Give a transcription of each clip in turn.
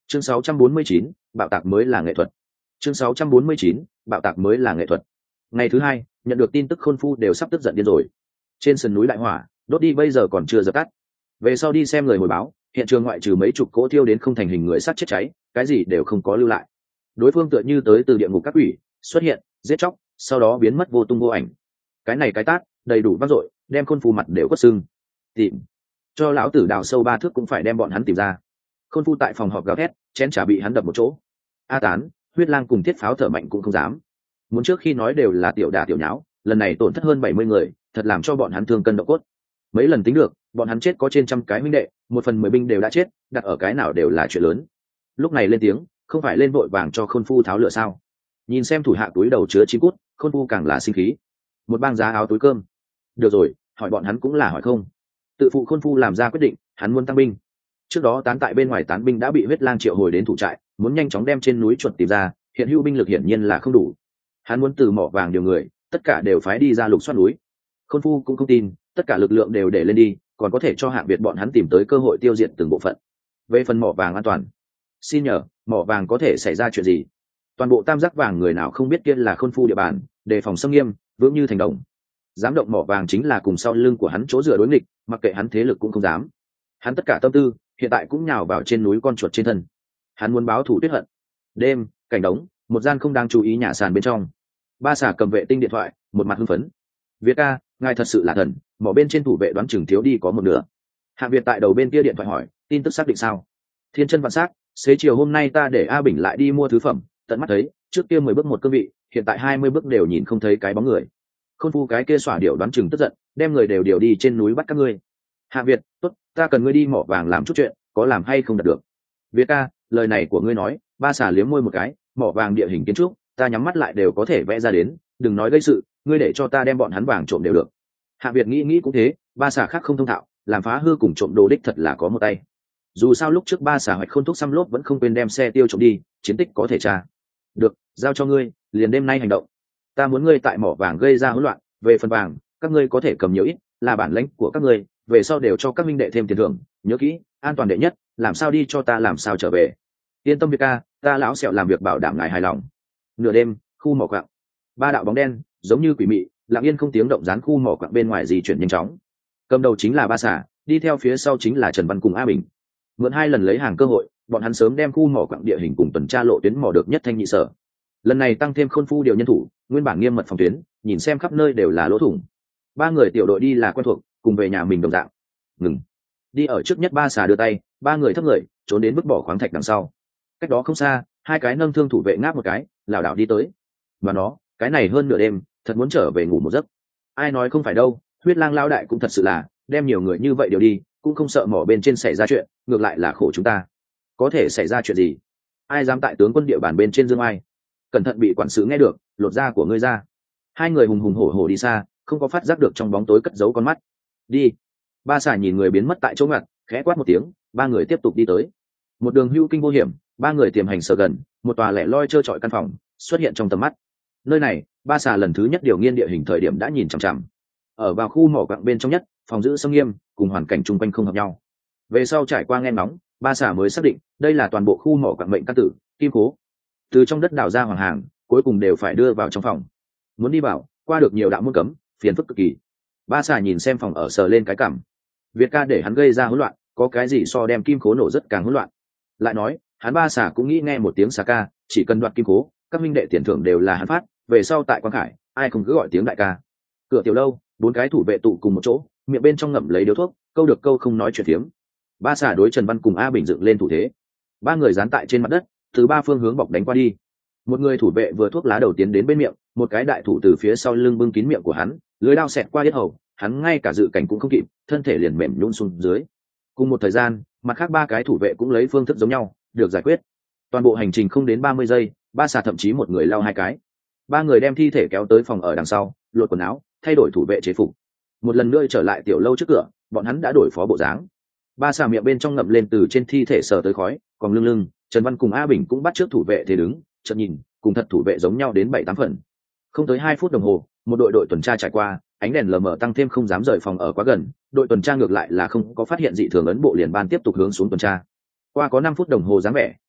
Chương 649, bạo tạc mới là nghệ thuật. Chương 649, bạo tạc mới là nghệ thuật. Ngày thứ hai, nhận được tin tức Khôn Phu đều sắp tức giận điên rồi. Trên sườn núi đại hỏa, đốt đi bây giờ còn chưa dập tắt. Về sau đi xem người hồi báo, hiện trường ngoại trừ mấy chục cỗ thiêu đến không thành hình người sắt chết cháy, cái gì đều không có lưu lại. Đối phương tựa như tới từ địa ngục các quỷ, xuất hiện, giết chóc, sau đó biến mất vô tung vô ảnh. Cái này cái tát, đầy đủ vang dội, đem Khôn Phu mặt đều quất sưng. Tìm, cho lão tử đào sâu 3 thước cũng phải đem bọn hắn tìm ra. Khôn Phu tại phòng họp gào thét, chén trà bị hắn đập một chỗ. A Tán, Huyết Lang cùng Thiết Pháo thở mạnh cũng không dám. Muốn trước khi nói đều là tiểu đả tiểu nháo, lần này tổn thất hơn 70 người, thật làm cho bọn hắn thương cân độ cốt. Mấy lần tính được, bọn hắn chết có trên 100 cái huynh đệ, 1/10 binh đều đã chết, đặt ở cái nào đều là chuyện lớn. Lúc này lên tiếng, không phải lên vội vàng cho Khôn Phu tháo lửa sao? Nhìn xem thủ hạ túi đầu chứa chim cút, Khôn Phu càng là sinh khí. Một bang giá áo túi cơm. Được rồi, hỏi bọn hắn cũng là hỏi không. Tự phụ Khôn Phu làm ra quyết định, hắn muốn tăng binh. Trước đó tán tại bên ngoài tán binh đã bị Huyết Lang triệu hồi đến thủ trại, muốn nhanh chóng đem trên núi chuột tìm ra, hiện hữu binh lực hiển nhiên là không đủ. Hắn muốn từ mỏ vàng điều người, tất cả đều phái đi ra lục soát núi. Khôn Phu cũng không tin, tất cả lực lượng đều để lên đi, còn có thể cho Hạng Việt bọn hắn tìm tới cơ hội tiêu diệt từng bộ phận. Về phần mỏ vàng an toàn, xin nhờ, mỏ vàng có thể xảy ra chuyện gì? Toàn bộ tam giác vàng người nào không biết kia là Khôn Phu địa bàn, đề phòng xâm nghiêm, vững như thành đồng. Dám động mỏ vàng chính là cùng sau lưng của hắn chỗ dựa đối nghịch, mặc kệ hắn thế lực cũng không dám. Hắn tất cả tâm tư hiện tại cũng nhào vào trên núi con chuột trên thân. Hắn muốn báo thù tuyết hận. Đêm, cảnh đống, một gian không đáng chú ý nhà sàn bên trong. Ba xà cầm vệ tinh điện thoại, một mặt hưng phấn. Việt ca, ngài thật sự là thần, mỏ bên trên thủ vệ đoán chừng thiếu đi có một nửa. Hạng Việt tại đầu bên kia điện thoại hỏi, tin tức xác định sao? Thiên chân vạn sắc, xế chiều hôm nay ta để A Bình lại đi mua thứ phẩm, tận mắt thấy, trước kia 10 bước một cương vị, hiện tại 20 bước đều nhìn không thấy cái bóng người. Khôn Phu cái kia xỏa điệu đoán chừng tức giận, đem người đều điều đi trên núi bắt các ngươi. Hạng Việt, tốt, ta cần ngươi đi mỏ vàng làm chút chuyện, có làm hay không đạt được? Việt ca, lời này của ngươi nói, ba xà liếm môi một cái, mỏ vàng địa hình kiến trúc, ta nhắm mắt lại đều có thể vẽ ra đến, đừng nói gây sự, ngươi để cho ta đem bọn hắn vàng trộm đều được. Hạng Việt nghĩ cũng thế, ba xà khác không thông thạo, làm phá hư cùng trộm đồ đích thật là có một tay. Dù sao lúc trước ba xà hoạch Khôn Thúc xăm lốp vẫn không quên đem xe tiêu trộm đi, chiến tích có thể tra. Được, giao cho ngươi, liền đêm nay hành động. Ta muốn ngươi tại mỏ vàng gây ra hỗn loạn, về phần vàng, các ngươi có thể cầm nhiều ít, là bản lãnh của các ngươi, về sau đều cho các minh đệ thêm tiền thưởng, nhớ kỹ, an toàn đệ nhất, làm sao đi cho ta làm sao trở về. Yên tâm Việt ca, ta lão sẹo làm việc bảo đảm ngài hài lòng. Nửa đêm, khu mỏ quặng, ba đạo bóng đen giống như quỷ mị, lặng yên không tiếng động dán khu mỏ quặng bên ngoài di chuyển nhanh chóng. Cầm đầu chính là ba xà, đi theo phía sau chính là Trần Văn cùng A Bình. Mượn 2 lần lấy hàng cơ hội, bọn hắn sớm đem khu mỏ quặng địa hình cùng tuần tra lộ tuyến mỏ được nhất thanh nhị sở. Lần này tăng thêm Khôn Phu điều nhân thủ, nguyên bản nghiêm mật phòng tuyến, nhìn xem khắp nơi đều là lỗ thủng. 3 người tiểu đội đi là quen thuộc, cùng về nhà mình đồng dạng. Ngừng. Đi ở trước nhất ba xà đưa tay, 3 người thấp người trốn đến vứt bỏ khoáng thạch đằng sau. Cách đó không xa, 2 cái nâng thương thủ vệ ngáp một cái, lảo đảo đi tới. Và nó, cái này hơn nửa đêm, thật muốn trở về ngủ một giấc. Ai nói không phải đâu, Huyết Lang lão đại cũng thật sự là, đem nhiều người như vậy điều đi, cũng không sợ mỏ bên trên xảy ra chuyện, ngược lại là khổ chúng ta. Có thể xảy ra chuyện gì? Ai dám tại tướng quân địa bàn bên trên dương ai? Cẩn thận bị quản sự nghe được, lột da của ngươi ra. 2 người hùng hùng hổ hổ đi xa, không có phát giác được trong bóng tối cất giấu con mắt. Đi. Ba xà nhìn người biến mất tại chỗ ngặt, khẽ quát một tiếng, 3 người tiếp tục đi tới. Một đường hưu kinh vô hiểm, 3 người tiềm hành sở gần, một tòa lẻ loi trơ trọi căn phòng xuất hiện trong tầm mắt. Nơi này, ba xà lần thứ nhất điều nghiên địa hình thời điểm đã nhìn chằm chằm. Ở vào khu mỏ quặng bên trong nhất, phòng giữ xâm nghiêm, cùng hoàn cảnh chung quanh không hợp nhau. Về sau trải qua nghe ngóng, ba xà mới xác định đây là toàn bộ khu mỏ quặng mệnh căn tử, kim cố. Từ trong đất đào ra hoàng hàng, cuối cùng đều phải đưa vào trong phòng. Muốn đi vào, qua được nhiều đạo môn cấm, phiền phức cực kỳ. Ba xà nhìn xem phòng ở sờ lên cái cảm. Việt ca để hắn gây ra hỗn loạn, có cái gì so đem kim cố nổ rất càng hỗn loạn. Lại nói, hắn ba xà cũng nghĩ nghe một tiếng xà ca, chỉ cần đoạt kim cố, các minh đệ tiền thưởng đều là hắn phát, về sau tại Quang Khải, ai không cứ gọi tiếng đại ca. Cửa tiểu lâu, 4 cái thủ vệ tụ cùng một chỗ, miệng bên trong ngậm lấy điếu thuốc, câu được câu không nói chuyện phiếm. Ba xà đối Trần Văn cùng A Bình dựng lên thủ thế. 3 người dán tại trên mặt đất, từ 3 phương hướng bọc đánh qua đi. Một người thủ vệ vừa thuốc lá đầu tiến đến bên miệng, một cái đại thủ từ phía sau lưng bưng kín miệng của hắn, lưỡi dao xẹt qua yết hầu, hắn ngay cả dự cảnh cũng không kịp, thân thể liền mềm nhũn xuống dưới. Cùng một thời gian, mặt khác 3 cái thủ vệ cũng lấy phương thức giống nhau, được giải quyết. Toàn bộ hành trình không đến 30 giây, ba xà thậm chí một người lao 2 cái. 3 người đem thi thể kéo tới phòng ở đằng sau, lột quần áo, thay đổi thủ vệ chế phục. Một lần nữa trở lại tiểu lâu trước cửa, bọn hắn đã đổi phó bộ dáng. Ba xà miệng bên trong ngậm lên từ trên thi thể sờ tới khói, còn lưng, Trần Văn cùng A Bình cũng bắt trước thủ vệ thế đứng, chợt nhìn, cùng thật thủ vệ giống nhau đến 7-8 phần. Không tới 2 phút đồng hồ, một đội tuần tra trải qua, ánh đèn lờ mờ tăng thêm không dám rời phòng ở quá gần, đội tuần tra ngược lại là không có phát hiện dị thường ấn bộ liền ban tiếp tục hướng xuống tuần tra. Qua có 5 phút đồng hồ dáng vẻ,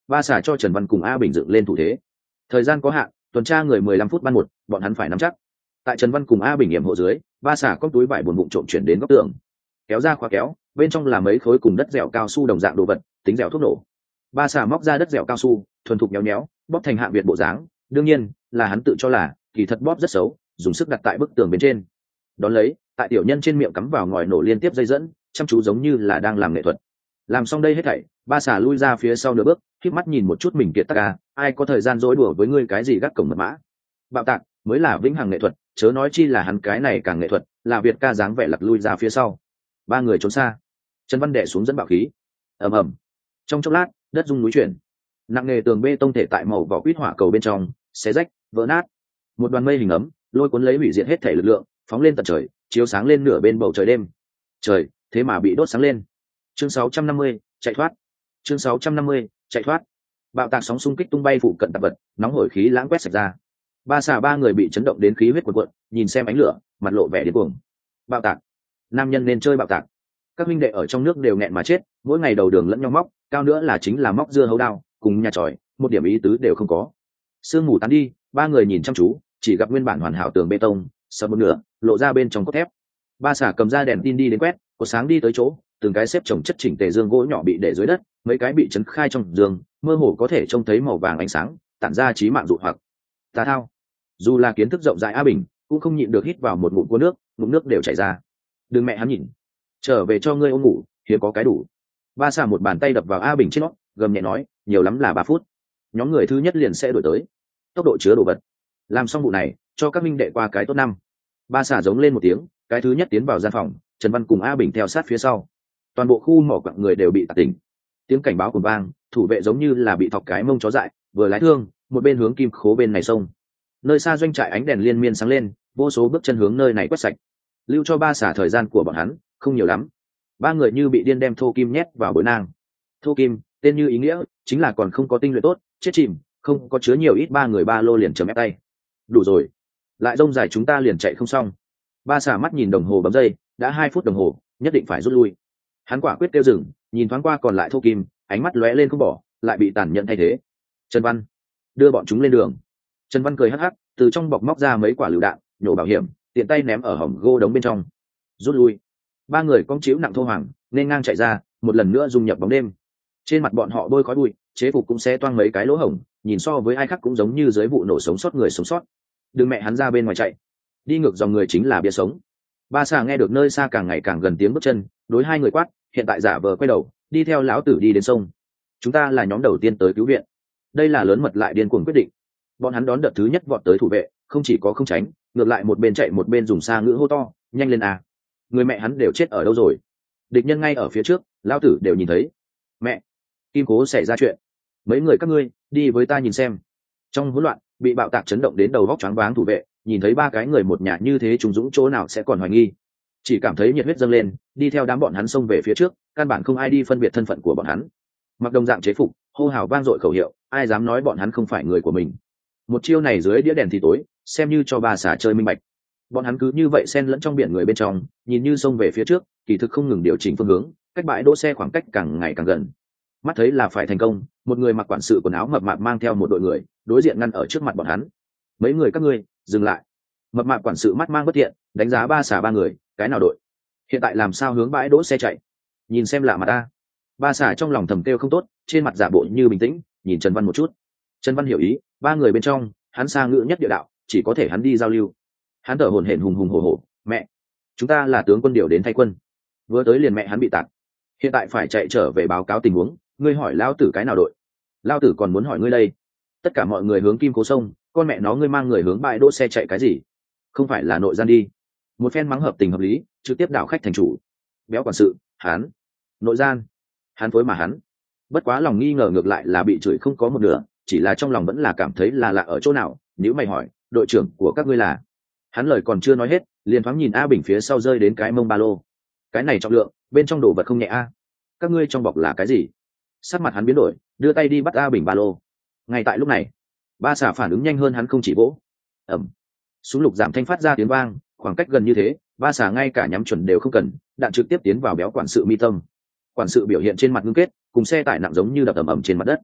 Ba xà cho Trần Văn cùng A Bình dựng lên thủ thế. Thời gian có hạn, tuần tra người 15 phút ban một, bọn hắn phải nắm chắc. Tại Trần Văn cùng A Bình yểm hộ dưới, ba xà cóc túi vải buồn bụng trộm chuyển đến góc tường, kéo ra khóa kéo, bên trong là mấy khối cùng đất dẻo cao su đồng dạng đồ vật, tính dẻo thuốc nổ. Ba xà móc ra đất dẻo cao su, thuần thục nhéo nhéo, bóp thành hạng việt bộ dáng, đương nhiên là hắn tự cho là kỳ thật bóp rất xấu, dùng sức đặt tại bức tường bên trên. Đón lấy, tại tiểu nhân trên miệng cắm vào ngòi nổ liên tiếp dây dẫn, chăm chú giống như là đang làm nghệ thuật. Làm xong đây hết thảy, ba xà lui ra phía sau nửa bước, khép mắt nhìn một chút mình kiệt tác ca, ai có thời gian dối đùa với ngươi cái gì gác cổng mật mã. Bạo tạc mới là vĩnh hằng nghệ thuật, chớ nói chi là hắn cái này càng nghệ thuật, là Việt ca dáng vẻ lật lui ra phía sau. Ba người trốn xa. Trần Văn đệ xuống dẫn bạo khí. Ầm ầm. Trong chốc lát, đất rung núi chuyển. Nặng nề tường bê tông thể tại màu vỏ quýt hỏa cầu bên trong, xé rách, vỡ nát. Một đoàn mây hình ấm, lôi cuốn lấy hủy diệt hết thể lực lượng, phóng lên tận trời, chiếu sáng lên nửa bên bầu trời đêm. Trời, thế mà bị đốt sáng lên. Chương 650, chạy thoát. Chương 650, chạy thoát. Bạo tạc sóng xung kích tung bay phụ cận tạp vật, nóng hổi khí lãng quét sạch ra. Ba xà ba người bị chấn động đến khí huyết cuồn cuộn, nhìn xem ánh lửa, mặt lộ vẻ điên cuồng. Bạo tạc, nam nhân nên chơi bạo tạc. Các huynh đệ ở trong nước đều nghẹn mà chết, mỗi ngày đầu đường lẫn nhau móc, cao nữa là chính là móc dưa hấu đao, cùng nhà tròi, một điểm ý tứ đều không có. Sương mù tán đi, ba người nhìn chăm chú, chỉ gặp nguyên bản hoàn hảo tường bê tông, sập một nửa, lộ ra bên trong cốt thép. Ba xà cầm ra đèn tin đi đến quét, cột sáng đi tới chỗ, từng cái xếp chồng chất chỉnh tề dương gỗ nhỏ bị để dưới đất, mấy cái bị chấn khai trong giường, mơ hồ có thể trông thấy màu vàng ánh sáng, tản ra chí mạng dụ hoặc. Tà thao. Dù là kiến thức rộng rãi A Bình, cũng không nhịn được hít vào một ngụm cua nước, ngụm nước đều chảy ra. Đừng mẹ hắn nhìn, trở về cho ngươi ôm ngủ, hiếm có cái đủ. Ba xà một bàn tay đập vào A Bình trên nó, gầm nhẹ nói, nhiều lắm là 3 phút. Nhóm người thứ nhất liền sẽ đổi tới. Tốc độ chứa đồ vật. Làm xong vụ này, cho các minh đệ qua cái tốt năm. Ba xà giống lên một tiếng, cái thứ nhất tiến vào gian phòng, Trần Văn cùng A Bình theo sát phía sau. Toàn bộ khu mỏ quặng người đều bị tạc tỉnh. Tiếng cảnh báo cùng vang, thủ vệ giống như là bị thọc cái mông chó dại, vừa lái thương, một bên hướng kim khố bên này xông. Nơi xa doanh trại ánh đèn liên miên sáng lên, vô số bước chân hướng nơi này quét sạch. Lưu cho ba xả thời gian của bọn hắn không nhiều lắm. Ba người như bị điên đem thô kim nhét vào bối nang. Thô kim, tên như ý nghĩa, chính là còn không có tinh luyện tốt, chết chìm, không có chứa nhiều ít, ba người ba lô liền chấm ép tay. Đủ rồi, lại rông dài chúng ta liền chạy không xong. Ba xả mắt nhìn đồng hồ bấm giây, đã 2 phút đồng hồ, nhất định phải rút lui. Hắn quả quyết kêu dừng, nhìn thoáng qua còn lại thô kim, ánh mắt lóe lên không bỏ, lại bị tàn nhẫn thay thế. Trần Văn, đưa bọn chúng lên đường. Trần Văn cười hắc hắc, từ trong bọc móc ra mấy quả lựu đạn, nhổ bảo hiểm, tiện tay ném ở hòm gô đống bên trong. Rút lui. Ba người cong chiếu nặng thô hoàng, nên ngang chạy ra, một lần nữa dung nhập bóng đêm. Trên mặt bọn họ bôi khói bụi, chế phục cũng sẽ toang mấy cái lỗ hổng, nhìn so với ai khác cũng giống như dưới vụ nổ sống sót người sống sót. Đừng mẹ hắn ra bên ngoài chạy, đi ngược dòng người chính là bia sống. Ba xà nghe được nơi xa càng ngày càng gần tiếng bước chân, đối hai người quát, hiện tại giả vờ quay đầu, đi theo lão tử đi đến sông. Chúng ta là nhóm đầu tiên tới cứu viện. Đây là lớn mật lại điên cuồng quyết định. Bọn hắn đón đợt thứ nhất vọt tới thủ vệ, không chỉ có không tránh, ngược lại một bên chạy một bên dùng xa ngữ hô to, nhanh lên à. Người mẹ hắn đều chết ở đâu rồi? Địch nhân ngay ở phía trước, lão tử đều nhìn thấy. Mẹ, kim cố xảy ra chuyện. Mấy người các ngươi đi với ta nhìn xem. Trong hỗn loạn, bị bạo tạc chấn động đến đầu vóc choáng váng thủ vệ, nhìn thấy ba cái người một nhà như thế trùng dũng chỗ nào sẽ còn hoài nghi. Chỉ cảm thấy nhiệt huyết dâng lên, đi theo đám bọn hắn xông về phía trước, căn bản không ai đi phân biệt thân phận của bọn hắn. Mặc đồng dạng chế phục, hô hào vang dội khẩu hiệu, ai dám nói bọn hắn không phải người của mình. Một chiêu này dưới đĩa đèn thì tối, xem như cho ba xả chơi minh bạch. Bọn hắn cứ như vậy xen lẫn trong biển người bên trong, nhìn như xông về phía trước, kỳ thực không ngừng điều chỉnh phương hướng, cách bãi đỗ xe khoảng cách càng ngày càng gần. Mắt thấy là phải thành công, một người mặc quản sự quần áo mập mạp mang theo một đội người, đối diện ngăn ở trước mặt bọn hắn. Mấy người các ngươi, dừng lại. Mập mạp quản sự mắt mang bất thiện, đánh giá ba xả ba người, cái nào đội? Hiện tại làm sao hướng bãi đỗ xe chạy? Nhìn xem lạ mặt ta. Ba xả trong lòng thầm kêu không tốt, trên mặt giả bộ như bình tĩnh, nhìn Trần Văn một chút. Trần Văn hiểu ý, ba người bên trong, hắn xa ngữ nhất địa đạo, chỉ có thể hắn đi giao lưu. Hắn thở hổn hển hùng hùng hổ hổ, mẹ, chúng ta là tướng quân điều đến thay quân, vừa tới liền mẹ hắn bị tạc, hiện tại phải chạy trở về báo cáo tình huống, ngươi hỏi lao tử cái nào đội? Lao tử còn muốn hỏi ngươi đây. Tất cả mọi người hướng kim cố sông, con mẹ nó ngươi mang người hướng bãi đỗ xe chạy cái gì? Không phải là nội gian đi? Một phen mắng hợp tình hợp lý, trực tiếp đảo khách thành chủ. Béo quản sự, hắn nội gian, hắn phối mà hắn. Bất quá lòng nghi ngờ ngược lại là bị chửi không có một nửa, chỉ là trong lòng vẫn là cảm thấy là lạ ở chỗ nào. Nếu mày hỏi, đội trưởng của các ngươi là? Hắn lời còn chưa nói hết, liền thoáng nhìn A Bình phía sau rơi đến cái mông ba lô. Cái này trọng lượng, bên trong đồ vật không nhẹ a. Các ngươi trong bọc là cái gì? Sắc mặt hắn biến đổi, đưa tay đi bắt A Bình ba lô. Ngay tại lúc này, ba xả phản ứng nhanh hơn hắn không chỉ vỗ. Ẩm. Súng lục giảm thanh phát ra tiếng vang, khoảng cách gần như thế, ba xả ngay cả nhắm chuẩn đều không cần, đạn trực tiếp tiến vào béo quản sự mi tâm. Quản sự biểu hiện trên mặt ngưng kết, cùng xe tải nặng giống như đập ầm ầm trên mặt đất.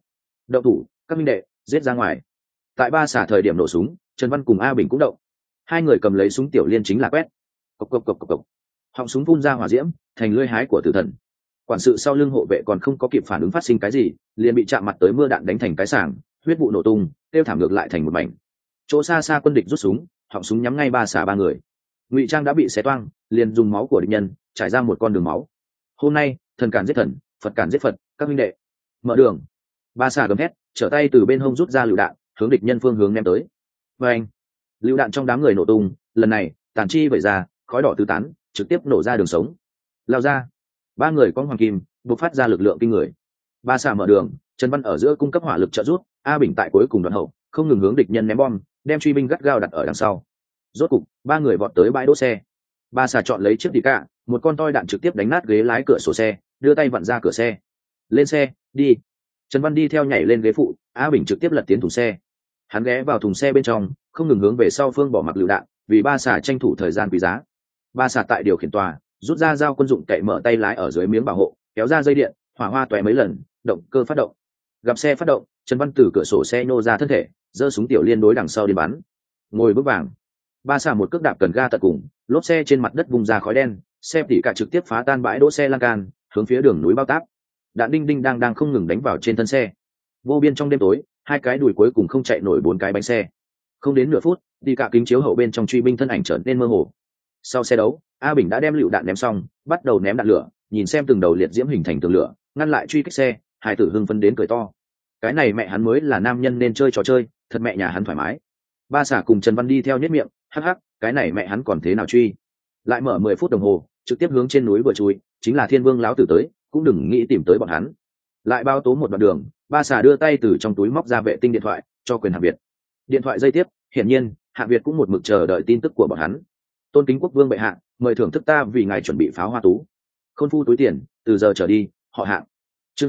động thủ, các minh đệ giết ra ngoài. Tại ba xả thời điểm nổ súng, Trần Văn cùng A Bình cũng động. Hai người cầm lấy súng tiểu liên chính là quét. Cộc cộc cộc cộc cộc. Họng súng phun ra hỏa diễm, thành lưỡi hái của tử thần. Quản sự sau lưng hộ vệ còn không có kịp phản ứng phát sinh cái gì, liền bị chạm mặt tới mưa đạn đánh thành cái sảng, huyết vụ nổ tung, tiêu thảm ngược lại thành một mảnh. Chỗ xa xa quân địch rút súng, họng súng nhắm ngay ba xả ba người. Ngụy trang đã bị xé toang, liền dùng máu của địch nhân trải ra một con đường máu. Hôm nay, thần cản giết thần, Phật cản giết Phật, các huynh đệ, mở đường. Ba xả gầm hét, trở tay từ bên hông rút ra lựu đạn, hướng địch nhân phương hướng ném tới. Và anh, lựu đạn trong đám người nổ tung, lần này tàn chi vẩy ra, khói đỏ tứ tán, trực tiếp nổ ra đường sống. Lao ra, ba người có hoàng kim bộc phát ra lực lượng kinh người. Ba xà mở đường, Trần Văn ở giữa cung cấp hỏa lực trợ giúp, A Bình tại cuối cùng đoạn hậu không ngừng hướng địch nhân ném bom, đem truy binh gắt gao đặt ở đằng sau. Rốt cục ba người vọt tới bãi đỗ xe. Ba xà chọn lấy chiếc đi cả, một con toi đạn trực tiếp đánh nát ghế lái cửa sổ xe, đưa tay vặn ra cửa xe. Lên xe đi. Trần Văn đi theo nhảy lên ghế phụ, A Bình trực tiếp lật tiến thùng xe. Hắn ghé vào thùng xe bên trong, không ngừng hướng về sau phương bỏ mặc lựu đạn, vì ba xà tranh thủ thời gian quý giá. Ba xà tại điều khiển tòa rút ra dao quân dụng cậy mở tay lái ở dưới miếng bảo hộ, kéo ra dây điện, hỏa hoa tóe mấy lần, động cơ phát động. Gặp xe phát động, Trần Văn từ cửa sổ xe nô ra thân thể, giơ súng tiểu liên đối đằng sau đi bắn. Ngồi bước vàng. Ba xà một cước đạp cần ga tận cùng, lốp xe trên mặt đất bung ra khói đen, xe tỉ cả trực tiếp phá tan bãi đỗ xe lan can, hướng phía đường núi bao táp. Đạn đinh đinh đang không ngừng đánh vào trên thân xe. Vô biên trong đêm tối, hai cái đùi cuối cùng không chạy nổi bốn cái bánh xe. Không đến nửa phút, đi cả kính chiếu hậu bên trong truy binh thân ảnh trở nên mơ hồ. Sau xe đấu, A Bình đã đem lựu đạn ném xong, bắt đầu ném đạn lửa, nhìn xem từng đầu liệt diễm hình thành tường lửa, ngăn lại truy kích xe. Hai tử hưng phấn đến cười to. Cái này mẹ hắn mới là nam nhân nên chơi trò chơi, thật mẹ nhà hắn thoải mái. Ba xả cùng Trần Văn đi theo nhất miệng, hắc hắc, cái này mẹ hắn còn thế nào truy. Lại mở 10 phút đồng hồ, trực tiếp hướng trên núi vừa chui, chính là Thiên Vương lão tử tới, cũng đừng nghĩ tìm tới bọn hắn. Lại bao tố một đoạn đường, ba xả đưa tay từ trong túi móc ra vệ tinh điện thoại, cho quyền Hạ Việt. Điện thoại dây tiếp, hiển nhiên, Hạ Việt cũng một mực chờ đợi tin tức của bọn hắn. Tôn kính quốc vương bệ hạ, mời thưởng thức ta vì ngài chuẩn bị pháo hoa tú. Khôn phu túi tiền, từ giờ trở đi, họ Hạng. Chương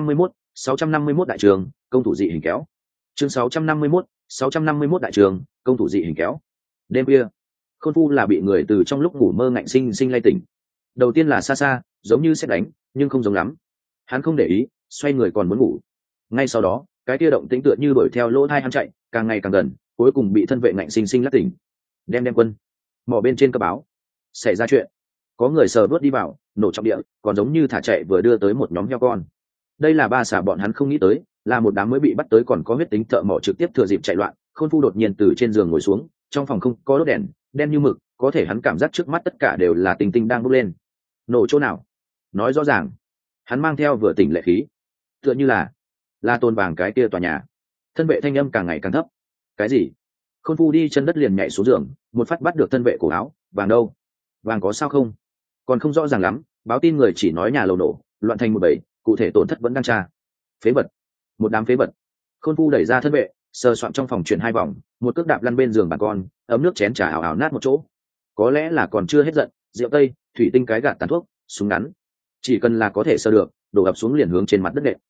651 đại trường, công thủ dị hình kéo. Chương 651 đại trường, công thủ dị hình kéo. Đêm khuya, Khôn phu là bị người từ trong lúc ngủ mơ ngạnh sinh sinh lay tỉnh. Đầu tiên là xa xa, giống như sét đánh, nhưng không giống lắm. Hắn không để ý, xoay người còn muốn ngủ. Ngay sau đó, cái kia động tĩnh tựa như đuổi theo lỗ thai hắn chạy, càng ngày càng gần, cuối cùng bị thân vệ ngạnh sinh sinh lắc tỉnh. Đem quân. Mỏ bên trên cơ báo. Xảy ra chuyện. Có người sờ đuốt đi vào, nổ trọng địa, còn giống như thả chạy vừa đưa tới một nhóm heo con. Đây là ba xả bọn hắn không nghĩ tới, là một đám mới bị bắt tới còn có huyết tính thợ mỏ trực tiếp thừa dịp chạy loạn. Khôn phu đột nhiên từ trên giường ngồi xuống, trong phòng không có đốt đèn, đen như mực, có thể hắn cảm giác trước mắt tất cả đều là tinh tinh đang bốc lên. Nổ chỗ nào? Nói rõ ràng. Hắn mang theo vừa tỉnh lệ khí, tựa như là Tôn Vàng cái kia tòa nhà. Thân vệ thanh âm càng ngày càng thấp. Cái gì? Khôn phu đi chân đất liền nhảy xuống giường, một phát bắt được thân vệ cổ áo. Vàng đâu? Vàng có sao không? Còn không rõ ràng lắm, báo tin người chỉ nói nhà lầu nổ, loạn thành một bầy, cụ thể tổn thất vẫn đang tra. Phế vật, một đám phế vật. Khôn phu đẩy ra thân vệ, sờ soạn trong phòng chuyển 2 vòng, một cước đạp lăn bên giường bà con, ấm nước chén trà ảo ảo nát một chỗ. Có lẽ là còn chưa hết giận, rượu tây, thủy tinh cái gạt tàn thuốc, súng ngắn, chỉ cần là có thể sơ được, đổ ập xuống liền hướng trên mặt đất nện.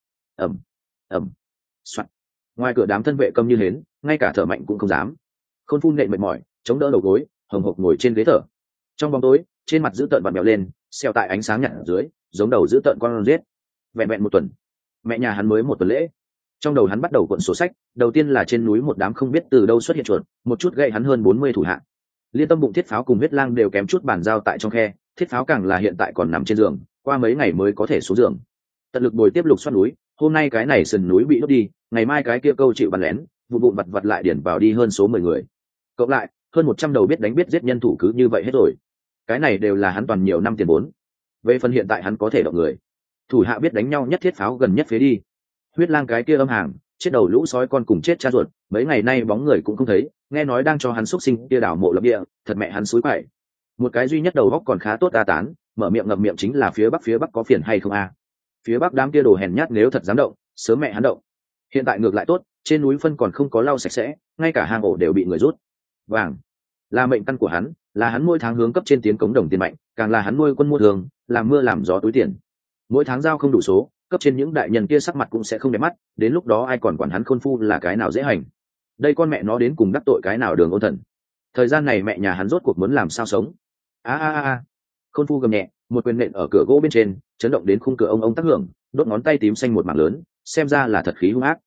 ầm soạt. Ngoài cửa đám thân vệ câm như hến, ngay cả thở mạnh cũng không dám. Khôn phu nện mệt mỏi, chống đỡ đầu gối, hồng hộc ngồi trên ghế thở. Trong bóng tối, trên mặt dữ tợn vặn vẹo lên, xẹo tại ánh sáng nhạt ở dưới, giống đầu dữ tợn con giết. Vẹn 1 tuần, mẹ nhà hắn mới 1 tuần lễ. Trong đầu hắn bắt đầu cuộn sổ sách, đầu tiên là trên núi một đám không biết từ đâu xuất hiện chuột, một chút gậy hắn hơn 40 thủ hạ. Liên tâm bụng thiết pháo cùng huyết lang đều kém chút bàn giao tại trong khe, thiết pháo càng là hiện tại còn nằm trên giường, qua mấy ngày mới có thể xuống giường. Tận lực bồi tiếp lục xoát núi, hôm nay cái này sườn núi bị đốt đi, ngày mai cái kia câu chịu bắn lén, vụn vặt lại điển vào đi hơn số 10 người. Cộng lại, hơn 100 đầu biết đánh biết giết nhân thủ cứ như vậy hết rồi. Cái này đều là hắn toàn nhiều năm tiền vốn. Về phần hiện tại hắn có thể động người, thủ hạ biết đánh nhau nhất thiết pháo gần nhất phế đi. Huyết lang cái kia âm hàng, chết đầu lũ sói con cùng chết cha ruột, mấy ngày nay bóng người cũng không thấy, nghe nói đang cho hắn xúc sinh kia đảo mộ lập địa, thật mẹ hắn xúi quậy. Một cái duy nhất đầu góc còn khá tốt đa tán, mở miệng ngậm miệng chính là phía bắc có phiền hay không a? Phía bắc đám kia đồ hèn nhát nếu thật dám động, sớm mẹ hắn động. Hiện tại ngược lại tốt, trên núi phân còn không có lau sạch sẽ, ngay cả hang ổ đều bị người rút. Vàng là mệnh căn của hắn, là hắn mỗi tháng hướng cấp trên tiến cống đồng tiền mạnh, càng là hắn nuôi quân mua thường, làm mưa làm gió túi tiền. Mỗi tháng giao không đủ số, cấp trên những đại nhân kia sắc mặt cũng sẽ không đẹp mắt, đến lúc đó ai còn quản hắn Khôn phu là cái nào dễ hành. Đây con mẹ nó đến cùng đắc tội cái nào Đường Ôn Thần. Thời gian này mẹ nhà hắn rốt cuộc muốn làm sao sống. A. Khôn phu gầm nhẹ, một quyền nện ở cửa gỗ bên trên, chấn động đến khung cửa ông tác hưởng, đốt ngón tay tím xanh một mảng lớn, xem ra là thật khí hung ác.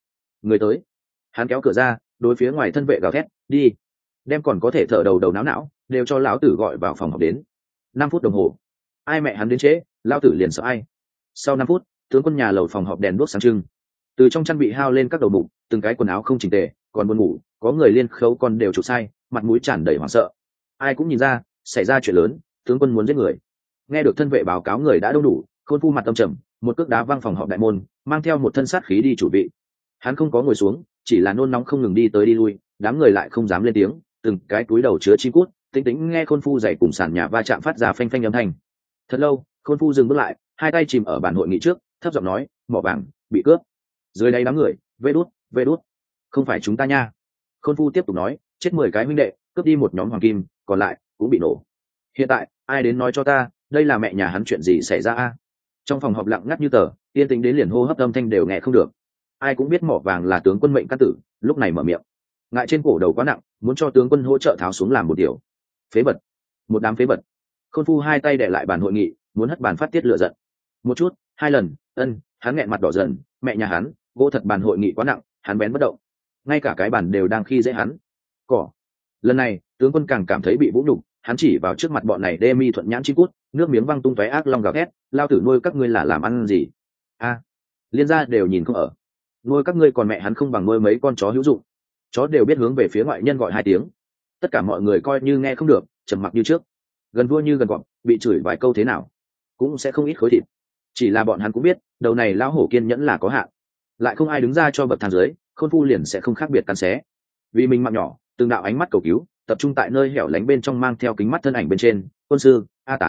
người tới. Hắn kéo cửa ra, đối phía ngoài thân vệ gào thét, đi, đem còn có thể thở đầu đầu não não đều cho lão tử gọi vào phòng học đến. 5 phút đồng hồ. Ai mẹ hắn đến trễ, lão tử liền sợ ai. Sau 5 phút, tướng quân nhà lầu phòng họp đèn đuốc sáng trưng, từ trong chăn bị hao lên các đầu bụng, từng cái quần áo không chỉnh tề, còn buồn ngủ, có người liên khấu còn đều chụp sai, mặt mũi tràn đầy hoảng sợ. Ai cũng nhìn ra, xảy ra chuyện lớn, tướng quân muốn giết người. Nghe được thân vệ báo cáo người đã đông đủ, Khôn Phu mặt âm trầm, một cước đá văng phòng họp đại môn, mang theo một thân sát khí đi chủ vị. Hắn không có ngồi xuống, chỉ là nôn nóng không ngừng đi tới đi lui, đám người lại không dám lên tiếng, từng cái túi đầu chứa chi cút, tĩnh tĩnh nghe Khôn Phu giày cùng sàn nhà va chạm phát ra phanh phanh âm thanh. Thật lâu, Khôn Phu dừng bước lại, hai tay chìm ở bàn hội nghị trước, thấp giọng nói, mỏ vàng bị cướp. Dưới đây đám người, vê đút, không phải chúng ta nha. Khôn Phu tiếp tục nói, chết 10 cái huynh đệ, cướp đi một nhóm hoàng kim, còn lại cũng bị nổ. Hiện tại ai đến nói cho ta, đây là mẹ nhà hắn chuyện gì xảy ra a? Trong phòng họp lặng ngắt như tờ, yên tĩnh đến liền hô hấp âm thanh đều nghe không được. Ai cũng biết mỏ vàng là tướng quân mệnh căn tử, lúc này mở miệng, ngại trên cổ đầu quá nặng, muốn cho tướng quân hỗ trợ tháo xuống làm một điều. Phế vật, một đám phế vật. Khôn Phu hai tay đè lại bàn hội nghị, muốn hất bàn phát tiết lửa giận. Một chút, 2 lần, hắn nghẹn mặt đỏ dần, mẹ nhà hắn, gỗ thật bàn hội nghị quá nặng, hắn bén bất động, ngay cả cái bàn đều đang khi dễ hắn. Cỏ. Lần này, tướng quân càng cảm thấy bị vũ nhục, hắn chỉ vào trước mặt bọn này đê mi thuận nhãn chi cút, nước miếng văng tung tóe ác long gào thét, lao tử nuôi các ngươi là làm ăn gì? A, liên gia đều nhìn không ở, nuôi các ngươi còn mẹ hắn không bằng nuôi mấy con chó hữu dụng. Chó đều biết hướng về phía ngoại nhân gọi 2 tiếng. Tất cả mọi người coi như nghe không được, trầm mặc như trước. Gần vua như gần cọp, bị chửi vài câu thế nào cũng sẽ không ít khối thịt. Chỉ là bọn hắn cũng biết, đầu này lão hổ kiên nhẫn là có hạn, lại không ai đứng ra cho bậc thang dưới, Khôn Phu liền sẽ không khác biệt cắn xé. Vì mình mạng nhỏ, từng đạo ánh mắt cầu cứu tập trung tại nơi hẻo lánh bên trong mang theo kính mắt thân ảnh bên trên. Quân sư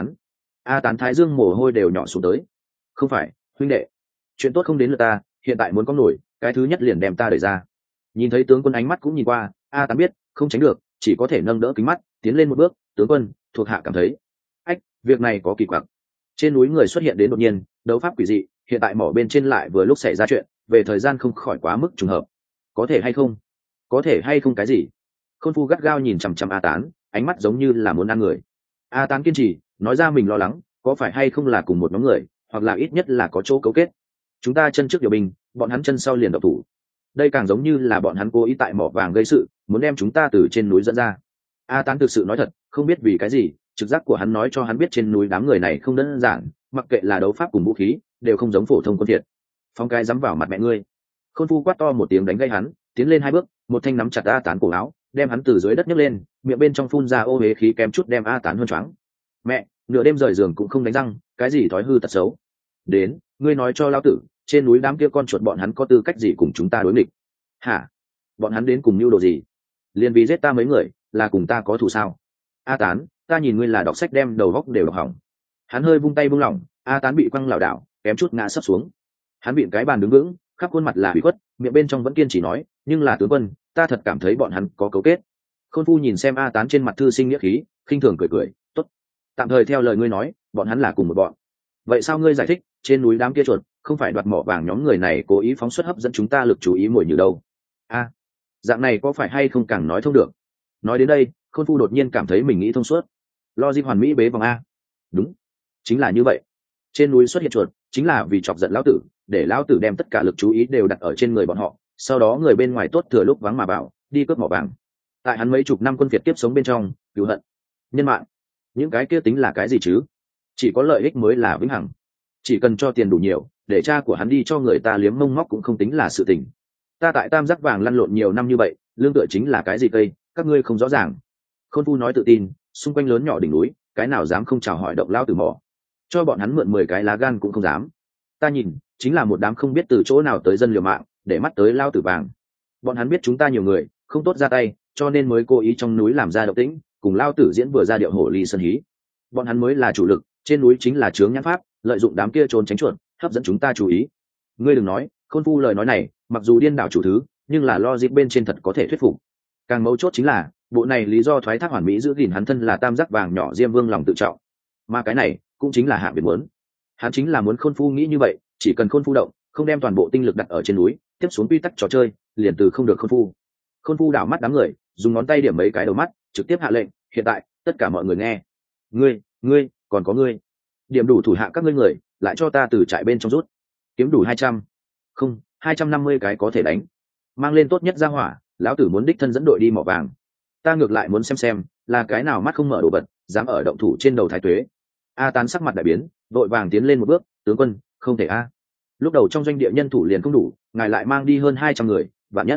A Tán thái dương mồ hôi đều nhỏ xuống tới. Không phải huynh đệ, chuyện tốt không đến lượt ta, hiện tại muốn có nổi, cái thứ nhất liền đem ta đẩy ra. Nhìn thấy tướng quân ánh mắt cũng nhìn qua, A Tán biết không tránh được, chỉ có thể nâng đỡ kính mắt tiến lên một bước. Tướng quân, thuộc hạ cảm thấy việc này có kỳ quặc. Trên núi người xuất hiện đến đột nhiên, đấu pháp quỷ dị, hiện tại mỏ bên trên lại vừa lúc xảy ra chuyện, về thời gian không khỏi quá mức trùng hợp. Có thể hay không cái gì? Khôn Phu gắt gao nhìn chằm chằm A Tán, ánh mắt giống như là muốn ăn người. A Tán kiên trì nói ra mình lo lắng, có phải hay không là cùng một nhóm người, hoặc là ít nhất là có chỗ cấu kết. Chúng ta chân trước điều binh, bọn hắn chân sau liền độc thủ. Đây càng giống như là bọn hắn cố ý tại mỏ vàng gây sự, muốn đem chúng ta từ trên núi dẫn ra. A Tán thực sự nói thật, không biết vì cái gì, trực giác của hắn nói cho hắn biết trên núi đám người này không đơn giản, mặc kệ là đấu pháp cùng vũ khí, đều không giống phổ thông quân thiệt. Phong cái dám vào mặt mẹ ngươi. Khôn Phu quát to một tiếng đánh gây hắn, tiến lên 2 bước, một thanh nắm chặt A Tán cổ áo, đem hắn từ dưới đất nhấc lên, miệng bên trong phun ra ô huế khí kém chút đem A Tán hơn choáng. Mẹ, nửa đêm rời giường cũng không đánh răng, cái gì thói hư tật xấu. Đến, ngươi nói cho lão tử, trên núi đám kia con chuột bọn hắn có tư cách gì cùng chúng ta đối nghịch? Hả? Bọn hắn đến cùng mưu đồ gì? Liên vì giết ta mấy người, là cùng ta có thù sao? A Tán, ta nhìn ngươi là đọc sách đem đầu góc đều đọc hỏng. Hắn hơi vung tay buông lỏng, A Tán bị quăng lảo đảo, kém chút ngã sấp xuống. Hắn bịn cái bàn đứng vững, khắp khuôn mặt là ủy khuất, miệng bên trong vẫn kiên trì nói, nhưng là tướng quân, ta thật cảm thấy bọn hắn có cấu kết. Khôn Phu nhìn xem A Tán trên mặt thư sinh nghĩa khí, khinh thường cười, tốt, tạm thời theo lời ngươi nói, bọn hắn là cùng một bọn. Vậy sao ngươi giải thích, trên núi đám kia chuột, không phải đoạt mỏ vàng nhóm người này cố ý phóng xuất hấp dẫn chúng ta lực chú ý mồi nhử đâu? A, dạng này có phải hay không càng nói thông được? Nói đến đây, Khôn Phu đột nhiên cảm thấy mình nghĩ thông suốt. Logic hoàn mỹ bế vòng A. Đúng, chính là như vậy. Trên núi xuất hiện chuột, chính là vì chọc giận lão tử, để lão tử đem tất cả lực chú ý đều đặt ở trên người bọn họ, sau đó người bên ngoài tốt thừa lúc vắng mà vào, đi cướp mỏ vàng. Tại hắn mấy chục năm quân Việt tiếp sống bên trong, cứu hận, nhân mạng, những cái kia tính là cái gì chứ? Chỉ có lợi ích mới là vĩnh hằng. Chỉ cần cho tiền đủ nhiều, để cha của hắn đi cho người ta liếm mông móc cũng không tính là sự tình. Ta tại Tam Giác Vàng lăn lộn nhiều năm như vậy, lương tựa chính là cái gì cây, các ngươi không rõ ràng. Khôn Phu nói tự tin, xung quanh lớn nhỏ đỉnh núi, cái nào dám không chào hỏi động lao tử mỏ, cho bọn hắn mượn 10 cái lá gan cũng không dám. Ta nhìn chính là một đám không biết từ chỗ nào tới dân liều mạng, để mắt tới lao tử vàng. Bọn hắn biết chúng ta nhiều người, không tốt ra tay, cho nên mới cố ý trong núi làm ra động tĩnh, cùng lao tử diễn vừa ra điệu hổ ly sân hí. Bọn hắn mới là chủ lực, trên núi chính là chướng nhãn pháp, lợi dụng đám kia trốn tránh chuột, hấp dẫn chúng ta chú ý. Ngươi đừng nói, Khôn Phu lời nói này, mặc dù điên đảo chủ thứ, nhưng là logic bên trên thật có thể thuyết phục. Càng mấu chốt chính là, bộ này lý do thoái thác hoàn mỹ giữ gìn hắn thân là Tam Giác Vàng nhỏ Diêm Vương lòng tự trọng, mà cái này cũng chính là Hạ Biển muốn. Hắn chính là muốn Khôn Phu nghĩ như vậy, chỉ cần Khôn Phu động, không đem toàn bộ tinh lực đặt ở trên núi, tiếp xuống quy tắc trò chơi, liền từ không được Khôn Phu. Khôn Phu đảo mắt đám người, dùng ngón tay điểm mấy cái đầu mắt, trực tiếp hạ lệnh, hiện tại, tất cả mọi người nghe. Ngươi, còn có ngươi. Điểm đủ thủ hạ các ngươi người, lại cho ta từ trại bên trong rút. Kiếm đủ 200. Không, 250 cái có thể đánh. mang lên tốt nhất ra hỏa, lão tử muốn đích thân dẫn đội đi mỏ vàng. Ta ngược lại muốn xem là cái nào mắt không mở đồ vật dám ở động thủ trên đầu thái tuế. A Tán sắc mặt đại biến, đội vàng tiến lên một bước, tướng quân, không thể a. Lúc đầu trong doanh địa nhân thủ liền không đủ, ngài lại mang đi hơn 200 người,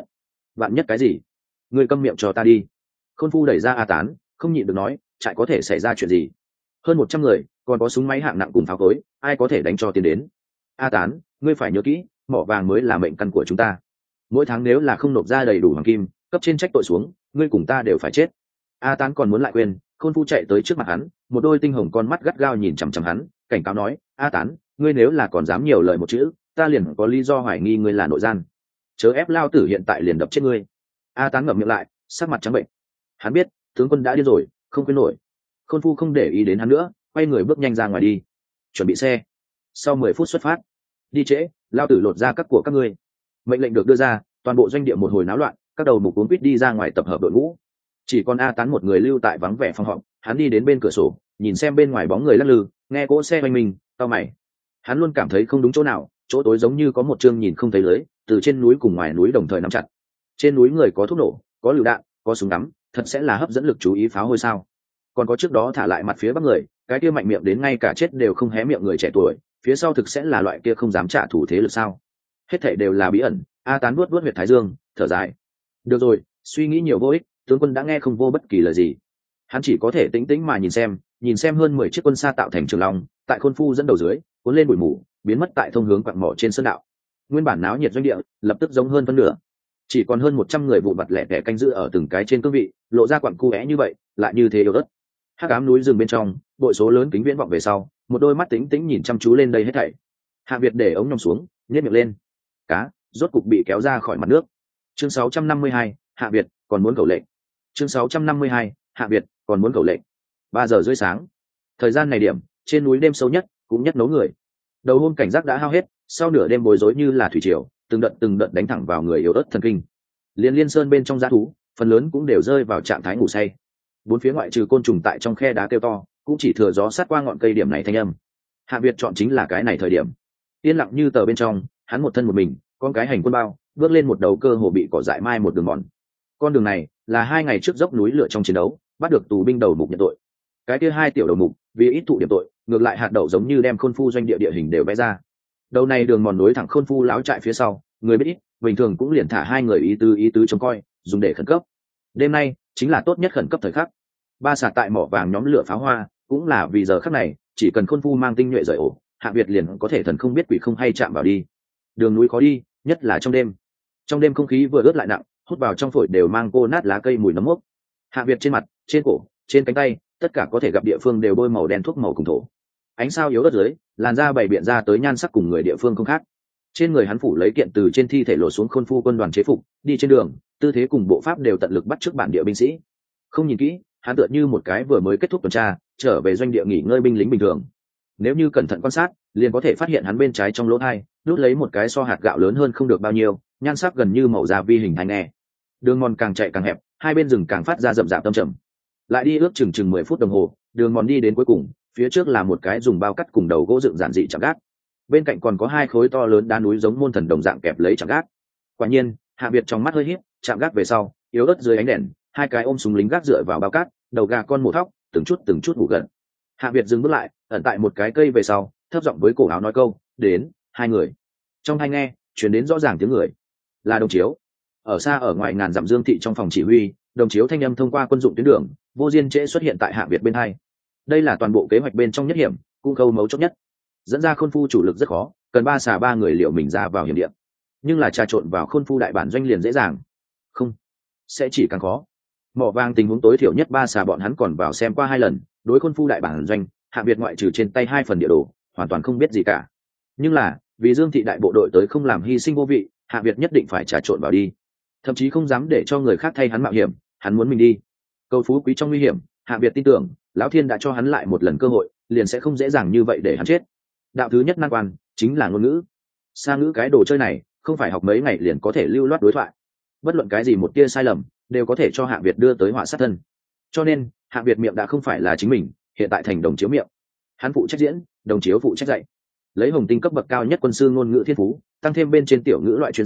vạn nhất cái gì? Ngươi câm miệng cho ta đi. Khôn Phu đẩy ra A Tán, không nhịn được nói, trại có thể xảy ra chuyện gì? Hơn 100 người, còn có súng máy hạng nặng cùng pháo cối, ai có thể đánh cho tiền đến? A Tán, ngươi phải nhớ kỹ, mỏ vàng mới là mệnh căn của chúng ta. Mỗi tháng nếu là không nộp ra đầy đủ hoàng kim, cấp trên trách tội xuống, ngươi cùng ta đều phải chết. A Tán còn muốn lại quên, Khôn Phu chạy tới trước mặt hắn, một đôi tinh hồng con mắt gắt gao nhìn chằm chằm hắn, cảnh cáo nói, A Tán, ngươi nếu là còn dám nhiều lời một chữ, ta liền có lý do hoài nghi ngươi là nội gian. Chớ ép lao tử hiện tại liền đập chết ngươi. A Tán ngậm miệng lại, sắc mặt trắng bệnh. Hắn biết tướng quân đã điên rồi, không quên nổi. Khôn Phu không để ý đến hắn nữa, quay người bước nhanh ra ngoài đi. Chuẩn bị xe, sau 10 phút xuất phát. Đi trễ, lao tử lột ra các của các ngươi. Mệnh lệnh được đưa ra, toàn bộ doanh địa một hồi náo loạn, các đầu mục cuốn quýt đi ra ngoài tập hợp đội ngũ. Chỉ còn A Tán một người lưu tại vắng vẻ phòng họp, hắn đi đến bên cửa sổ, nhìn xem bên ngoài bóng người lắc lư, nghe cỗ xe oanh minh, cau mày. Hắn luôn cảm thấy không đúng chỗ nào, chỗ tối giống như có một chương nhìn không thấy lưới, từ trên núi cùng ngoài núi đồng thời nắm chặt. Trên núi người có thuốc nổ, có lựu đạn, có súng ngắm, thật sẽ là hấp dẫn lực chú ý pháo hôi sao? Còn có trước đó thả lại mặt phía bắc người, cái kia mạnh miệng đến ngay cả chết đều không hé miệng người trẻ tuổi, phía sau thực sẽ là loại kia không dám trả thù thế lực sao? Hết thảy đều là bí ẩn. A Tán vuốt huyệt thái dương, thở dài. Được rồi, suy nghĩ nhiều vô ích, tướng quân đã nghe không vô bất kỳ lời gì. Hắn chỉ có thể tĩnh tĩnh mà nhìn xem hơn 10 chiếc quân xa tạo thành trường long, tại Khôn Phu dẫn đầu dưới, cuốn lên bụi mù, biến mất tại thông hướng quặng mỏ trên sơn đạo. Nguyên bản náo nhiệt doanh địa, lập tức giống hơn phân nửa. Chỉ còn hơn 100 người vụn vặt lẻ tẻ canh giữ ở từng cái trên cương vị, lộ ra quặng cu é như vậy, lại như thế yếu ớt. Hắc ám núi rừng bên trong, bội số lớn kính viễn vọng về sau, một đôi mắt tĩnh tĩnh nhìn chăm chú lên đây hết thảy. Hạ Việt để ống nhòm xuống, nhếch miệng lên. Cá, rốt cục bị kéo ra khỏi mặt nước. Chương 652, Hạ Việt còn muốn cầu lệnh. Chương 652, Hạ Việt còn muốn cầu lệnh. 3 giờ rưỡi sáng. Thời gian này điểm, trên núi đêm sâu nhất, cũng nhất nấu người. Đầu hôm cảnh giác đã hao hết, sau nửa đêm bối rối như là thủy triều, từng đợt đánh thẳng vào người yếu ớt thần kinh. Liên sơn bên trong dã thú, phần lớn cũng đều rơi vào trạng thái ngủ say. Bốn phía ngoại trừ côn trùng tại trong khe đá kêu to, cũng chỉ thừa gió sát qua ngọn cây điểm này thanh âm. Hạ Việt chọn chính là cái này thời điểm. Yên lặng như tờ bên trong, hắn một thân một mình, con cái hành quân bao, bước lên một đầu cơ hồ bị cỏ dại mai một đường mòn. Con đường này là 2 ngày trước dốc núi lửa trong chiến đấu, bắt được tù binh đầu mục nhận tội. Cái kia 2 tiểu đầu mục, vì ít thụ điểm tội, ngược lại hạt đậu giống như đem Khôn Phu doanh địa địa hình đều vẽ ra. Đầu này đường mòn nối thẳng Khôn Phu láo trại phía sau, người biết ít, bình thường cũng liền thả 2 người ý tứ trông coi, dùng để khẩn cấp. Đêm nay chính là tốt nhất khẩn cấp thời khắc. Ba xà tại mỏ vàng nhóm lửa pháo hoa, cũng là vì giờ khắc này, chỉ cần Khôn Phu mang tinh nhuệ rời ổ, Hạ Việt liền có thể thần không biết quỷ không hay chạm vào đi. Đường núi khó đi, nhất là trong đêm. Trong đêm không khí vừa ướt lại nặng, hút vào trong phổi đều mang cô nát lá cây mùi nấm mốc. Hạ Việt trên mặt, trên cổ, trên cánh tay, tất cả có thể gặp địa phương đều bôi màu đen thuốc màu cùng thổ. Ánh sao yếu ớt dưới, làn da bày biện ra tới nhan sắc cùng người địa phương không khác. Trên người hắn phủ lấy kiện từ trên thi thể lột xuống Khôn Phu quân đoàn chế phục, đi trên đường, tư thế cùng bộ pháp đều tận lực bắt chước bản địa binh sĩ. Không nhìn kỹ, hắn tựa như một cái vừa mới kết thúc tuần tra, trở về doanh địa nghỉ ngơi binh lính bình thường. Nếu như cẩn thận quan sát, liền có thể phát hiện hắn bên trái trong lỗ tai đút lấy một cái so hạt gạo lớn hơn không được bao nhiêu, nhan sắc gần như màu da vi hình thanh nghe. Đường mòn càng chạy càng hẹp, hai bên rừng càng phát ra rậm rạp tâm trầm. Lại đi ước chừng 10 phút đồng hồ, đường mòn đi đến cuối cùng, phía trước là một cái dùng bao cắt cùng đầu gỗ dựng giản dị chạm gác. Bên cạnh còn có 2 khối to lớn đá núi giống môn thần đồng dạng kẹp lấy chạm gác. Quả nhiên, Hạ Việt trong mắt hơi híp, chạm gác về sau, yếu ớt dưới ánh đèn, 2 cái ôm súng lính gác dựa vào bao cát, đầu gà con mổ thóc, từng chút ngủ gần. Hạ Việt dừng bước lại, ẩn tại một cái cây về sau, thấp giọng với cổ áo nói câu, "Đến, 2 người." Trong hai nghe, truyền đến rõ ràng tiếng người. Là Đồng Chiếu. Ở xa ở ngoài ngàn dặm Dương thị trong phòng chỉ huy, Đồng Chiếu thanh âm thông qua quân dụng tuyến đường, vô diên trễ xuất hiện tại Hạ Việt bên hai. Đây là toàn bộ kế hoạch bên trong nhất hiểm, cũng câu mấu chốt nhất. Dẫn ra Khôn Phu chủ lực rất khó, cần 3 xà 3 người liệu mình ra vào hiểm địa. Nhưng là trà trộn vào Khôn Phu đại bản doanh liền dễ dàng. Không, sẽ chỉ càng khó. Mỏ vàng tình huống tối thiểu nhất 3 xà bọn hắn còn vào xem qua 2 lần, đối Khôn Phu đại bản doanh, Hạ Việt ngoại trừ trên tay 2 phần địa đồ, hoàn toàn không biết gì cả. Nhưng là, vì Dương thị đại bộ đội tới không làm hy sinh vô vị, Hạ Việt nhất định phải trà trộn vào đi. Thậm chí không dám để cho người khác thay hắn mạo hiểm, hắn muốn mình đi. Cầu phú quý trong nguy hiểm, Hạ Việt tin tưởng, lão thiên đã cho hắn lại một lần cơ hội, liền sẽ không dễ dàng như vậy để hắn chết. Đạo thứ nhất nan quan chính là ngôn ngữ. Sa ngữ cái đồ chơi này, không phải học mấy ngày liền có thể lưu loát đối thoại. Bất luận cái gì một tia sai lầm, đều có thể cho Hạ Việt đưa tới họa sát thân. Cho nên, Hạ Việt miệng đã không phải là chính mình, hiện tại thành Đồng Chiếu miệng. Hắn phụ trách diễn, Đồng Chiếu phụ trách dạy. Lấy Hồng Tinh cấp bậc cao nhất quân sư ngôn ngữ thiên phú, tăng thêm bên trên tiểu ngữ loại chuyên gia,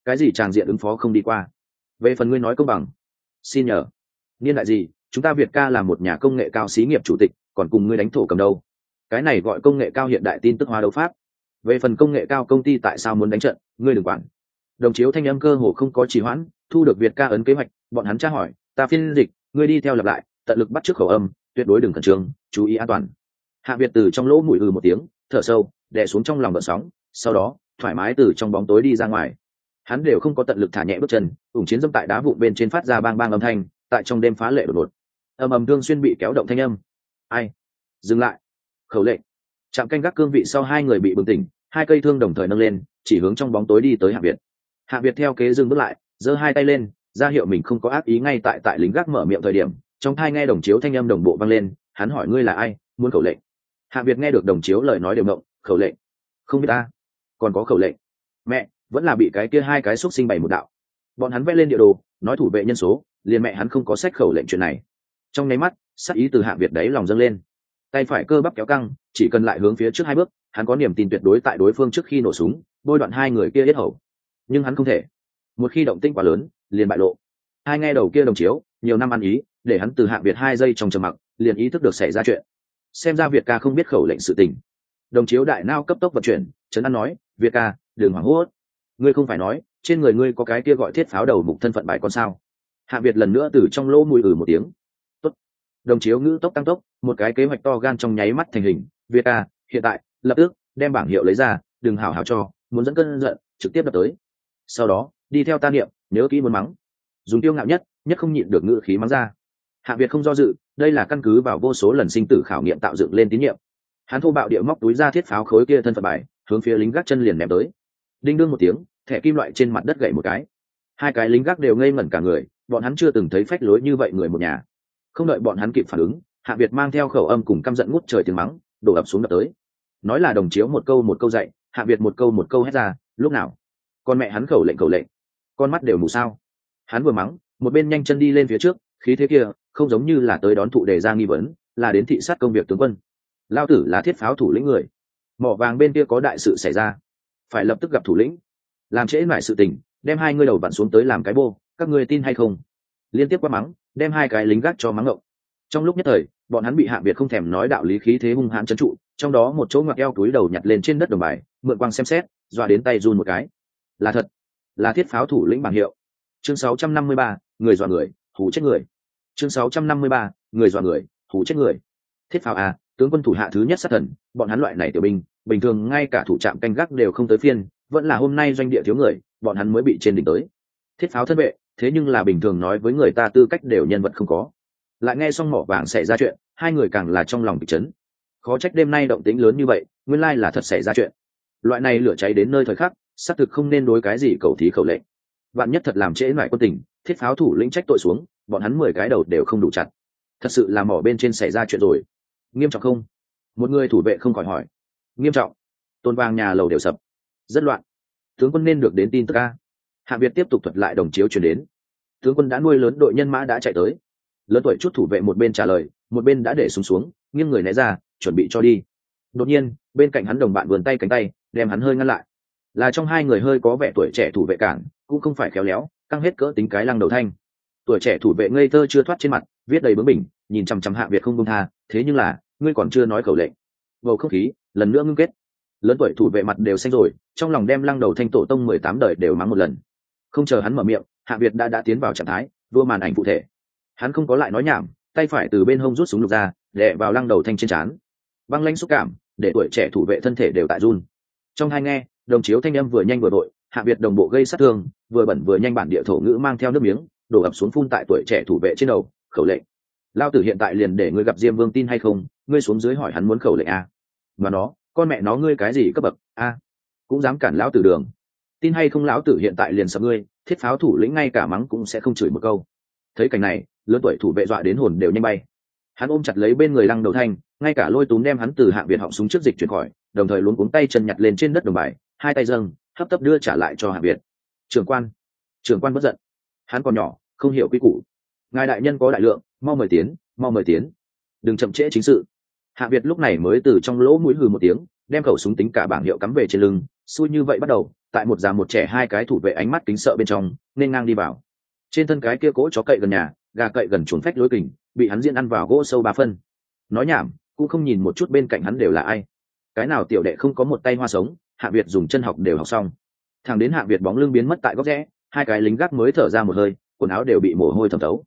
cái gì tràng diện ứng phó không đi qua. Về phần ngươi nói công bằng, xin nhờ, niên đại gì chúng ta Việt ca là một nhà công nghệ cao xí nghiệp chủ tịch, còn cùng ngươi đánh thổ cầm đâu. Cái này gọi công nghệ cao hiện đại tin tức hóa đấu pháp. Về phần công nghệ cao công ty tại sao muốn đánh trận, ngươi đừng quản. Đồng chiếu thanh âm cơ hồ không có trì hoãn, thu được Việt ca ấn kế hoạch, bọn hắn tra hỏi, ta phiên dịch, ngươi đi theo lặp lại, tận lực bắt chước khẩu âm, tuyệt đối đừng khẩn trương, chú ý an toàn. Hạ Việt từ trong lỗ mũi một tiếng, thở sâu, đè xuống trong lòng gợn sóng, sau đó thoải mái từ trong bóng tối đi ra ngoài. Hắn đều không có tận lực thả nhẹ bước chân, ủng chiến dâm tại đá vụn bên trên phát ra bang bang âm thanh, tại trong đêm phá lệ đột ngột. Ầm ầm thương xuyên bị kéo động thanh âm. Ai? Dừng lại. Khẩu lệnh. Trạm canh gác cương vị sau hai người bị bừng tỉnh, hai cây thương đồng thời nâng lên, chỉ hướng trong bóng tối đi tới Hạ Việt. Hạ Việt theo kế dừng bước lại, giơ hai tay lên, ra hiệu mình không có ác ý. Ngay tại lính gác mở miệng thời điểm, trong tai nghe đồng chiếu thanh âm đồng bộ vang lên, hắn hỏi ngươi là ai, muốn khẩu lệnh. Hạ Việt nghe được đồng chiếu lời nói đều ngộng, khẩu lệnh? Không biết ta, còn có khẩu lệnh? Mẹ, vẫn là bị cái kia hai cái xúc sinh bày một đạo. Bọn hắn vẽ lên địa đồ, nói thủ vệ nhân số, liền mẹ hắn không có sách khẩu lệnh chuyện này. Trong nháy mắt, sắc ý từ Hạ Việt đấy lòng dâng lên, tay phải cơ bắp kéo căng, chỉ cần lại hướng phía trước hai bước, hắn có niềm tin tuyệt đối tại đối phương trước khi nổ súng bôi đoạn hai người kia yết hầu. Nhưng hắn không thể, một khi động tĩnh quá lớn liền bại lộ. Hai nghe đầu kia đồng chiếu nhiều năm ăn ý, để hắn từ Hạ Việt 2 giây trong trầm mặc liền ý thức được xảy ra chuyện. Xem ra Việt ca không biết khẩu lệnh sự tình. Đồng chiếu đại nao cấp tốc vận chuyển, trấn an nói, Việt ca đừng hoảng hốt, ngươi không phải nói trên người ngươi có cái kia gọi thiết pháo đầu mục thân phận bài con sao. Hạ Việt lần nữa từ trong lỗ mũi một tiếng. Tốt. Đồng chiếu ngữ tốc tăng tốc, một cái kế hoạch to gan trong nháy mắt thành hình. Việt ca hiện tại lập tức đem bảng hiệu lấy ra, đừng hảo hảo cho, muốn dẫn cơn giận trực tiếp đập tới. Sau đó đi theo ta niệm, nhớ kỹ muốn mắng, dùng tiêu ngạo nhất không nhịn được ngữ khí mắng ra. Hạ Việt không do dự, đây là căn cứ vào vô số lần sinh tử khảo nghiệm tạo dựng lên tín nhiệm. Hắn thô bạo địa móc túi ra thiết pháo khối kia thân phận bài, hướng phía lính gác chân liền ném tới. Đinh đương một tiếng, thẻ kim loại trên mặt đất gãy một cái. Hai cái lính gác đều ngây ngẩn cả người, bọn hắn chưa từng thấy phách lối như vậy người một nhà. Không đợi bọn hắn kịp phản ứng, Hạ Việt mang theo khẩu âm cùng căm giận ngút trời tiếng mắng, đổ ập xuống đập tới. Nói là đồng chiếu một câu dạy, Hạ Việt một câu hét ra, lúc nào con mẹ hắn khẩu lệnh, con mắt đều mù sao. Hắn vừa mắng, một bên nhanh chân đi lên phía trước, khí thế kia không giống như là tới đón thụ đề ra nghi vấn, là đến thị sát công việc tướng quân. Lao tử là thiết pháo thủ lĩnh người, mỏ vàng bên kia có đại sự xảy ra, phải lập tức gặp thủ lĩnh, làm trễ mãi sự tình, đem hai ngươi đầu vặn xuống tới làm cái bô, các ngươi tin hay không. Liên tiếp qua mắng, đem hai cái lính gác cho mắng ngộng. Trong lúc nhất thời, bọn hắn bị Hạ Việt không thèm nói đạo lý khí thế hung hãn trấn trụ, trong đó một chỗ ngoặc eo túi đầu nhặt lên trên đất đồng bài, mượn quang xem xét, dọa đến tay run một cái. Là thật, là thiết pháo thủ lĩnh bảng hiệu. Chương 653, người dọa người, hù chết người. Chương 653, người dọa người, hù chết người. Thiết pháo à, tướng quân thủ hạ thứ nhất sát thần, bọn hắn loại này tiểu binh, bình thường ngay cả thủ trạm canh gác đều không tới phiên, vẫn là hôm nay doanh địa thiếu người, bọn hắn mới bị trên đỉnh tới. Thiết pháo thân vệ, thế nhưng là bình thường nói với người ta tư cách đều nhân vật không có. Lại nghe xong mỏ vàng xảy ra chuyện, hai người càng là trong lòng bị chấn. Khó trách đêm nay động tĩnh lớn như vậy, nguyên lai là thật xảy ra chuyện. Loại này lửa cháy đến nơi thời khắc, xác thực không nên đối cái gì cầu thí khẩu lệnh. Vạn nhất thật làm trễ nải quân tình, thiết pháo thủ lĩnh trách tội xuống, bọn hắn 10 cái đầu đều không đủ chặt. Thật sự là mỏ bên trên xảy ra chuyện rồi. Nghiêm trọng không? Một người thủ vệ không khỏi hỏi. Nghiêm trọng. Tôn vàng nhà lầu đều sập, rất loạn. Tướng quân nên được đến tin tức a. Hạ Việt tiếp tục thuật lại đồng chiếu truyền đến. Tướng quân đã nuôi lớn đội nhân mã đã chạy tới. Lớn tuổi chút thủ vệ một bên trả lời, một bên đã để xuống, nghiêng người né ra, chuẩn bị cho đi. Đột nhiên, bên cạnh hắn đồng bạn vươn tay cánh tay, đem hắn hơi ngăn lại. Là trong hai người hơi có vẻ tuổi trẻ thủ vệ cản, cũng không phải khéo léo, căng hết cỡ tính cái lăng đầu thanh. Tuổi trẻ thủ vệ ngây thơ chưa thoát trên mặt, viết đầy bướng bỉnh, nhìn chằm chằm Hạ Việt không buông tha, thế nhưng là, ngươi còn chưa nói khẩu lệnh. Bầu không khí lần nữa ngưng kết. Lớn tuổi thủ vệ mặt đều xanh rồi, trong lòng đem lăng đầu thanh tổ tông 18 đời đều mắng một lần. Không chờ hắn mở miệng, Hạ Việt đã tiến vào trạng thái vua màn ảnh cụ thể. Hắn không có lại nói nhảm, tay phải từ bên hông rút súng lục ra, đè vào lăng đầu thanh trên trán. Băng lãnh xúc cảm, để tuổi trẻ thủ vệ thân thể đều tại run. Trong hai nghe, đồng chiếu thanh âm vừa nhanh vừa đội, Hạ Việt đồng bộ gây sát thương, vừa bẩn vừa nhanh bản địa thổ ngữ mang theo nước miếng, đổ ập xuống phun tại tuổi trẻ thủ vệ trên đầu. Khẩu lệnh. Lao tử hiện tại liền để ngươi gặp Diêm Vương tin hay không, ngươi xuống dưới hỏi hắn muốn khẩu lệnh a. Mà nó, con mẹ nó ngươi cái gì cấp bậc a, cũng dám cản lão tử đường. Tin hay không lão tử hiện tại liền sập ngươi, thiết pháo thủ lĩnh ngay cả mắng cũng sẽ không chửi một câu. Thấy cảnh này, lớn tuổi thủ vệ dọa đến hồn đều nhanh bay. Hắn ôm chặt lấy bên người lăng đầu thanh, ngay cả lôi túm đem hắn từ Hạ Việt họng súng trước dịch chuyển khỏi, đồng thời luống cuống tay chân nhặt lên trên đất đồng bài, hai tay dâng hấp tấp đưa trả lại cho Hạ Việt. Trưởng quan bất giận, hắn còn nhỏ không hiểu quy củ, ngài đại nhân có đại lượng, mau mời tiến, đừng chậm trễ chính sự. Hạ Việt lúc này mới từ trong lỗ mũi hừ một tiếng, đem khẩu súng tính cả bảng hiệu cắm về trên lưng, xui như vậy bắt đầu tại một già một trẻ hai cái thủ vệ ánh mắt kính sợ bên trong nên ngang đi vào. Trên thân cái kia cỗ chó cậy gần nhà, gà cậy gần chuồn phách lối kình, bị hắn diễn ăn vào gỗ sâu 3 phân. Nói nhảm cũng không nhìn một chút bên cạnh hắn đều là ai. Cái nào tiểu đệ không có một tay hoa sống, Hạ Việt dùng chân học đều học xong. Thằng đến Hạ Việt bóng lưng biến mất tại góc rẽ, hai cái lính gác mới thở ra một hơi, quần áo đều bị mồ hôi thấm thấu.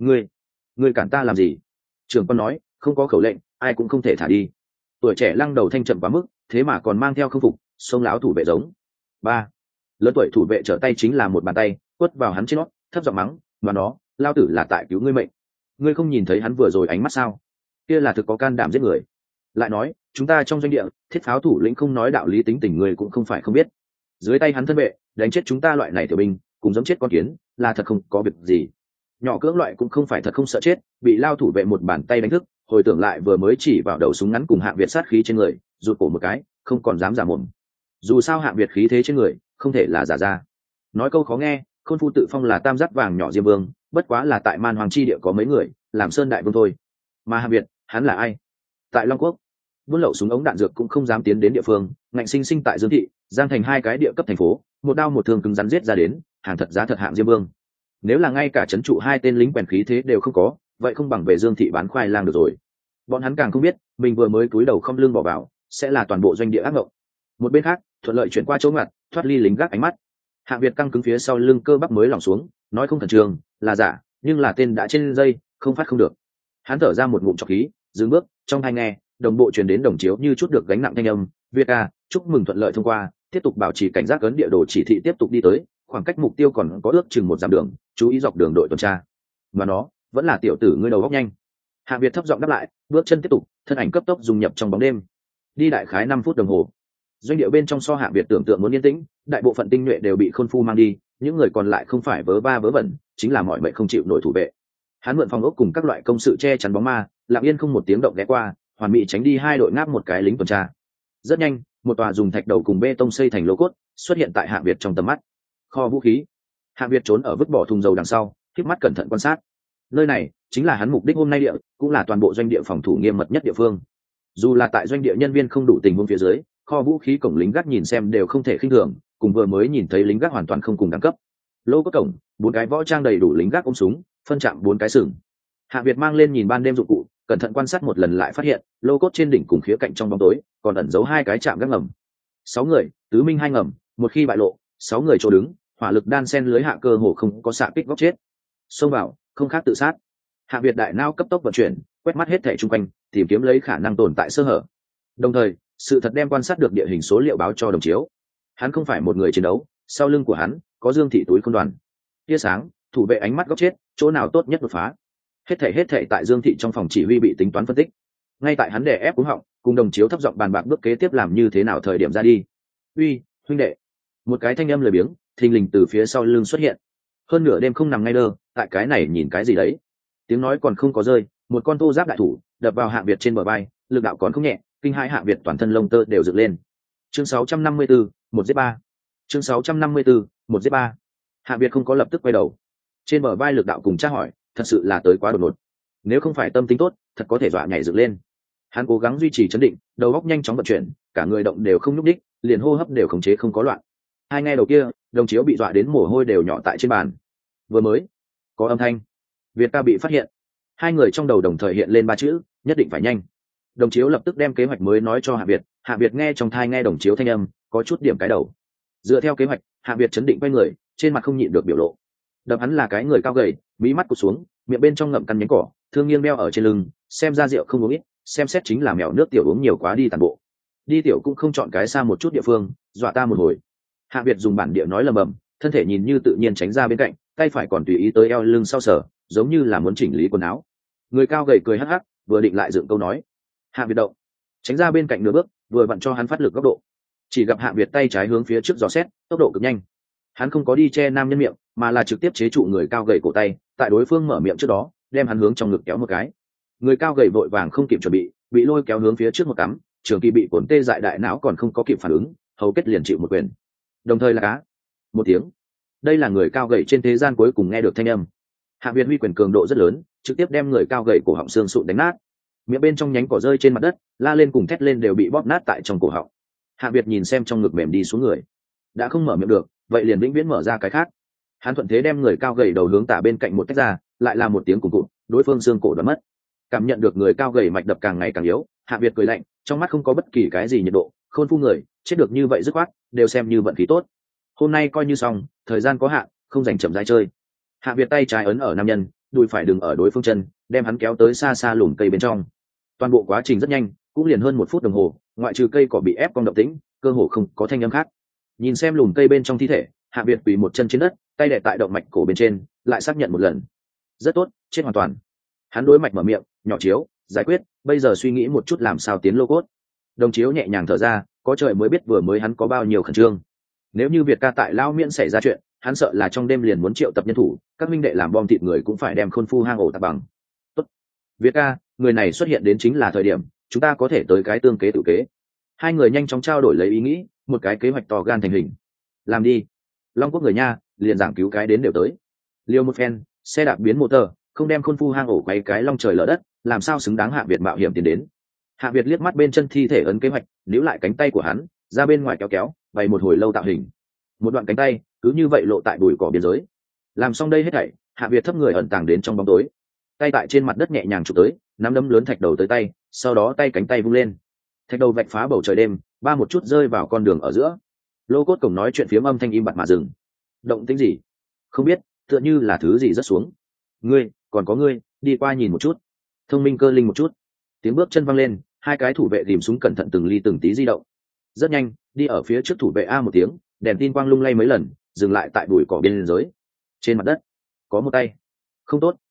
Ngươi cản ta làm gì? Trưởng quan nói, không có khẩu lệnh, ai cũng không thể thả đi. Tuổi trẻ lăng đầu thanh chậm quá mức, thế mà còn mang theo không phục, xông lão thủ vệ giống. Ba, lớn tuổi thủ vệ trở tay chính là một bàn tay quất vào hắn trên nót, thấp giọng mắng, mà nó, lao tử là tại cứu ngươi mệnh. Ngươi không nhìn thấy hắn vừa rồi ánh mắt sao? Kia là thực có can đảm giết người. Lại nói, chúng ta trong doanh địa, thiết pháo thủ lĩnh không nói đạo lý tính tình người cũng không phải không biết. Dưới tay hắn thân vệ, đánh chết chúng ta loại này tiểu binh, cùng giống chết con kiến, là thật không có việc gì. Nhỏ cưỡng loại cũng không phải thật không sợ chết, bị lao thủ vệ một bàn tay đánh thức, hồi tưởng lại vừa mới chỉ vào đầu súng ngắn cùng Hạng Việt sát khí trên người, rụt cổ một cái, không còn dám giả mồm. Dù sao Hạng Việt khí thế trên người, không thể là giả ra. Nói câu khó nghe, Khôn Phu tự phong là tam giác vàng nhỏ Diêm Vương, bất quá là tại Man Hoàng chi địa có mấy người, làm Sơn Đại Vương thôi. Mà Hạng Việt, hắn là ai? Tại Long Quốc, buôn lậu súng ống đạn dược cũng không dám tiến đến địa phương, ngạnh sinh sinh tại Dương thị, Giang thành hai cái địa cấp thành phố, một đao một thương cứng rắn giết ra đến, hàng thật giá thật hạng Diêm Vương. Nếu là ngay cả trấn trụ hai tên lính quèn khí thế đều không có, vậy không bằng về Dương thị bán khoai lang được rồi. Bọn hắn càng không biết, mình vừa mới cúi đầu không lưng bỏ vào, sẽ là toàn bộ doanh địa ác mộng. Một bên khác, thuận lợi chuyển qua chỗ ngặt, thoát ly lính gác ánh mắt. Hạng Việt căng cứng phía sau lưng cơ bắp mới lỏng xuống, nói không thần trường, là giả, nhưng là tên đã trên dây, không phát không được. Hắn thở ra một ngụm trọc khí, dừng bước, trong tai nghe, đồng bộ truyền đến đồng chiếu như chút được gánh nặng thanh âm, Việt ca, chúc mừng thuận lợi thông qua, tiếp tục bảo trì cảnh giác, ấn địa đồ chỉ thị tiếp tục đi tới, khoảng cách mục tiêu còn có ước chừng 1 dặm đường, chú ý dọc đường đội tuần tra. Mà nó vẫn là tiểu tử ngươi đầu góc nhanh. Hạng Việt thấp giọng đáp lại, bước chân tiếp tục, thân ảnh cấp tốc dung nhập trong bóng đêm. Đi đại khái 5 phút đồng hồ. Doanh địa bên trong so Hạng Việt tưởng tượng muốn yên tĩnh, đại bộ phận tinh nhuệ đều bị Khôn Phu mang đi, những người còn lại không phải vớ va vớ vẩn, chính là mọi mệnh không chịu nổi thủ vệ. Hắn mượn phòng ốc cùng các loại công sự che chắn bóng ma, lặng yên không một tiếng động ghé qua, hoàn mỹ tránh đi hai đội ngáp một cái lính tuần tra. Rất nhanh, một tòa dùng thạch đầu cùng bê tông xây thành lô cốt xuất hiện tại Hạng Việt trong tầm mắt. Kho vũ khí. Hạng Việt trốn ở vứt bỏ thùng dầu đằng sau, khép mắt cẩn thận quan sát. Nơi này chính là hắn mục đích hôm nay địa, cũng là toàn bộ doanh địa phòng thủ nghiêm mật nhất địa phương. Dù là tại doanh địa nhân viên không đủ tình huống phía dưới, kho vũ khí cổng lính gác nhìn xem đều không thể khinh thường, cùng vừa mới nhìn thấy lính gác hoàn toàn không cùng đẳng cấp. Lô cốt cổng, 4 cái võ trang đầy đủ lính gác ôm súng, phân chạm 4 cái sừng. Hạng Việt mang lên nhìn ban đêm dụng cụ, cẩn thận quan sát một lần lại phát hiện, lô cốt trên đỉnh cùng khía cạnh trong bóng tối, còn ẩn giấu 2 cái chạm gác ngầm. 6 người, tứ minh 2 ngầm, một khi bại lộ, 6 người chỗ đứng, hỏa lực đan sen lưới hạ cơ hồ không có xạ kích góc chết. Xông vào, không khác tự sát. Hạng Việt đại não cấp tốc vận chuyển, quét mắt hết thảy xung quanh, tìm kiếm lấy khả năng tồn tại sơ hở. Đồng thời, sự thật đem quan sát được địa hình số liệu báo cho đồng chiếu. Hắn không phải một người chiến đấu, sau lưng của hắn có Dương thị túi quân đoàn. Tia sáng, thủ vệ ánh mắt góc chết, chỗ nào tốt nhất đột phá. Hết thảy tại Dương thị trong phòng chỉ huy bị tính toán phân tích. Ngay tại hắn đè ép cúng họng, cùng đồng chiếu thấp giọng bàn bạc bước kế tiếp làm như thế nào thời điểm ra đi. Uy, huynh đệ. Một cái thanh âm lười biếng, thình lình từ phía sau lưng xuất hiện. Hơn nửa đêm không nằm ngay đơ, tại cái này nhìn cái gì đấy? Tiếng nói còn không có rơi, một con thô giáp đại thủ đập vào Hạng Việt trên bờ vai, lực đạo còn không nhẹ, kinh hai Hạng Việt toàn thân lông tơ đều dựng lên. Chương 654, 1-3. Chương 654, 1-3. Hạng Việt không có lập tức quay đầu. Trên bờ vai lực đạo cùng tra hỏi, thật sự là tới quá đột ngột. Nếu không phải tâm tính tốt, thật có thể dọa nhảy dựng lên. Hắn cố gắng duy trì trấn định, đầu óc nhanh chóng vận chuyển, cả người động đều không nhúc nhích, liền hô hấp đều khống chế không có loạn. Hai nghe đầu kia, đồng chiếu bị dọa đến mồ hôi đều nhỏ tại trên bàn. Vừa mới có âm thanh, Việt ca bị phát hiện. Hai người trong đầu đồng thời hiện lên 3 chữ, nhất định phải nhanh. Đồng chiếu lập tức đem kế hoạch mới nói cho Hạ Việt. Hạ Việt nghe trong thai nghe đồng chiếu thanh âm, có chút điểm cái đầu. Dựa theo kế hoạch, Hạ Việt chấn định quay người, trên mặt không nhịn được biểu lộ. Đập hắn là cái người cao gầy, mí mắt cụt xuống, miệng bên trong ngậm căn nhánh cỏ, thương nghiêng đeo ở trên lưng, xem ra rượu không uống ít, xem xét chính là mèo nước tiểu uống nhiều quá đi tàn bộ. Đi tiểu cũng không chọn cái xa một chút địa phương, dọa ta một hồi. Hạ Việt dùng bản địa nói lầm bầm, thân thể nhìn như tự nhiên tránh ra bên cạnh, tay phải còn tùy ý tới eo lưng sau sở, giống như là muốn chỉnh lý quần áo. Người cao gầy cười hắc hắc, vừa định lại dựng câu nói. Hạ Việt động, tránh ra bên cạnh nửa bước, vừa vặn cho hắn phát lực góc độ. Chỉ gặp Hạ Việt tay trái hướng phía trước dò xét, tốc độ cực nhanh. Hắn không có đi che nam nhân miệng, mà là trực tiếp chế trụ người cao gầy cổ tay, tại đối phương mở miệng trước đó, đem hắn hướng trong ngực kéo một cái. Người cao gầy vội vàng không kịp chuẩn bị lôi kéo hướng phía trước một cắm, trường kỳ bị cuốn tê dại đại não còn không có kịp phản ứng, hầu kết liền chịu một quyền. Đồng thời là cá một tiếng. Đây là người cao gầy trên thế gian cuối cùng nghe được thanh âm. Hạ Việt huy quyền cường độ rất lớn, trực tiếp đem người cao gầy cổ họng xương sụn đánh nát. Miệng bên trong nhánh cỏ rơi trên mặt đất, la lên cùng thét lên đều bị bóp nát tại trong cổ họng. Hạ Việt nhìn xem trong ngực mềm đi xuống người, đã không mở miệng được, vậy liền vĩnh viễn mở ra cái khác. Hắn thuận thế đem người cao gầy đầu hướng tả bên cạnh một tách ra, lại là một tiếng cụt cụt, đối phương xương cổ đoán mất. Cảm nhận được người cao gầy mạch đập càng ngày càng yếu, Hạ Việt cười lạnh, trong mắt không có bất kỳ cái gì nhiệt độ. Khôn phu người chết được như vậy dứt khoát, đều xem như vận khí tốt. Hôm nay coi như xong, thời gian có hạn, không dành chậm rãi chơi. Hạ Việt tay trái ấn ở nam nhân, đùi phải đừng ở đối phương chân, đem hắn kéo tới xa xa lùm cây bên trong. Toàn bộ quá trình rất nhanh, cũng liền hơn 1 phút đồng hồ, ngoại trừ cây cỏ bị ép cong động tĩnh, cơ hồ không có thanh âm khác. Nhìn xem lùm cây bên trong thi thể, Hạ Việt quỳ một chân trên đất, tay đè tại động mạch cổ bên trên, lại xác nhận một lần. Rất tốt, chết hoàn toàn. Hắn đối mạch mở miệng, nhỏ chiếu, giải quyết, bây giờ suy nghĩ một chút làm sao tiến lô cốt. Đồng chiếu nhẹ nhàng thở ra, có trời mới biết vừa mới hắn có bao nhiêu khẩn trương. Nếu như Việt ca tại Lao Miễn xảy ra chuyện, hắn sợ là trong đêm liền muốn triệu tập nhân thủ, các minh đệ làm bom thịt người cũng phải đem Khôn phu hang ổ tạc bằng. Tốt, Việt ca, người này xuất hiện đến chính là thời điểm, chúng ta có thể tới cái tương kế tự kế. Hai người nhanh chóng trao đổi lấy ý nghĩ, một cái kế hoạch to gan thành hình. Làm đi. Long Quốc người nha, liền giảng cứu cái đến đều tới. Liêu một phen, xe đạp biến motor, không đem Khôn phu hang ổ quay cái long trời lở đất, làm sao xứng đáng Hạ Việt mạo hiểm tiến đến. Hạ Việt liếc mắt bên chân thi thể ấn kế hoạch, níu lại cánh tay của hắn, ra bên ngoài kéo kéo, bày một hồi lâu tạo hình. Một đoạn cánh tay cứ như vậy lộ tại bụi cỏ biên giới. Làm xong đây hết thảy, Hạ Việt thấp người ẩn tàng đến trong bóng tối, tay tại trên mặt đất nhẹ nhàng chụp tới, nắm đấm lớn thạch đầu tới tay, sau đó tay cánh tay vung lên, thạch đầu vạch phá bầu trời đêm, ba một chút rơi vào con đường ở giữa. Lô cốt cổng nói chuyện phiếm âm thanh im bặt mà dừng. Động tĩnh gì? Không biết, tựa như là thứ gì rớt xuống. Ngươi, còn có ngươi, đi qua nhìn một chút. Thông minh cơ linh một chút. Tiếng bước chân văng lên, hai cái thủ vệ tìm súng cẩn thận từng ly từng tí di động. Rất nhanh, đi ở phía trước thủ vệ a một tiếng, đèn tin quang lung lay mấy lần, dừng lại tại bụi cỏ biên giới. Trên mặt đất, có một tay. Không tốt,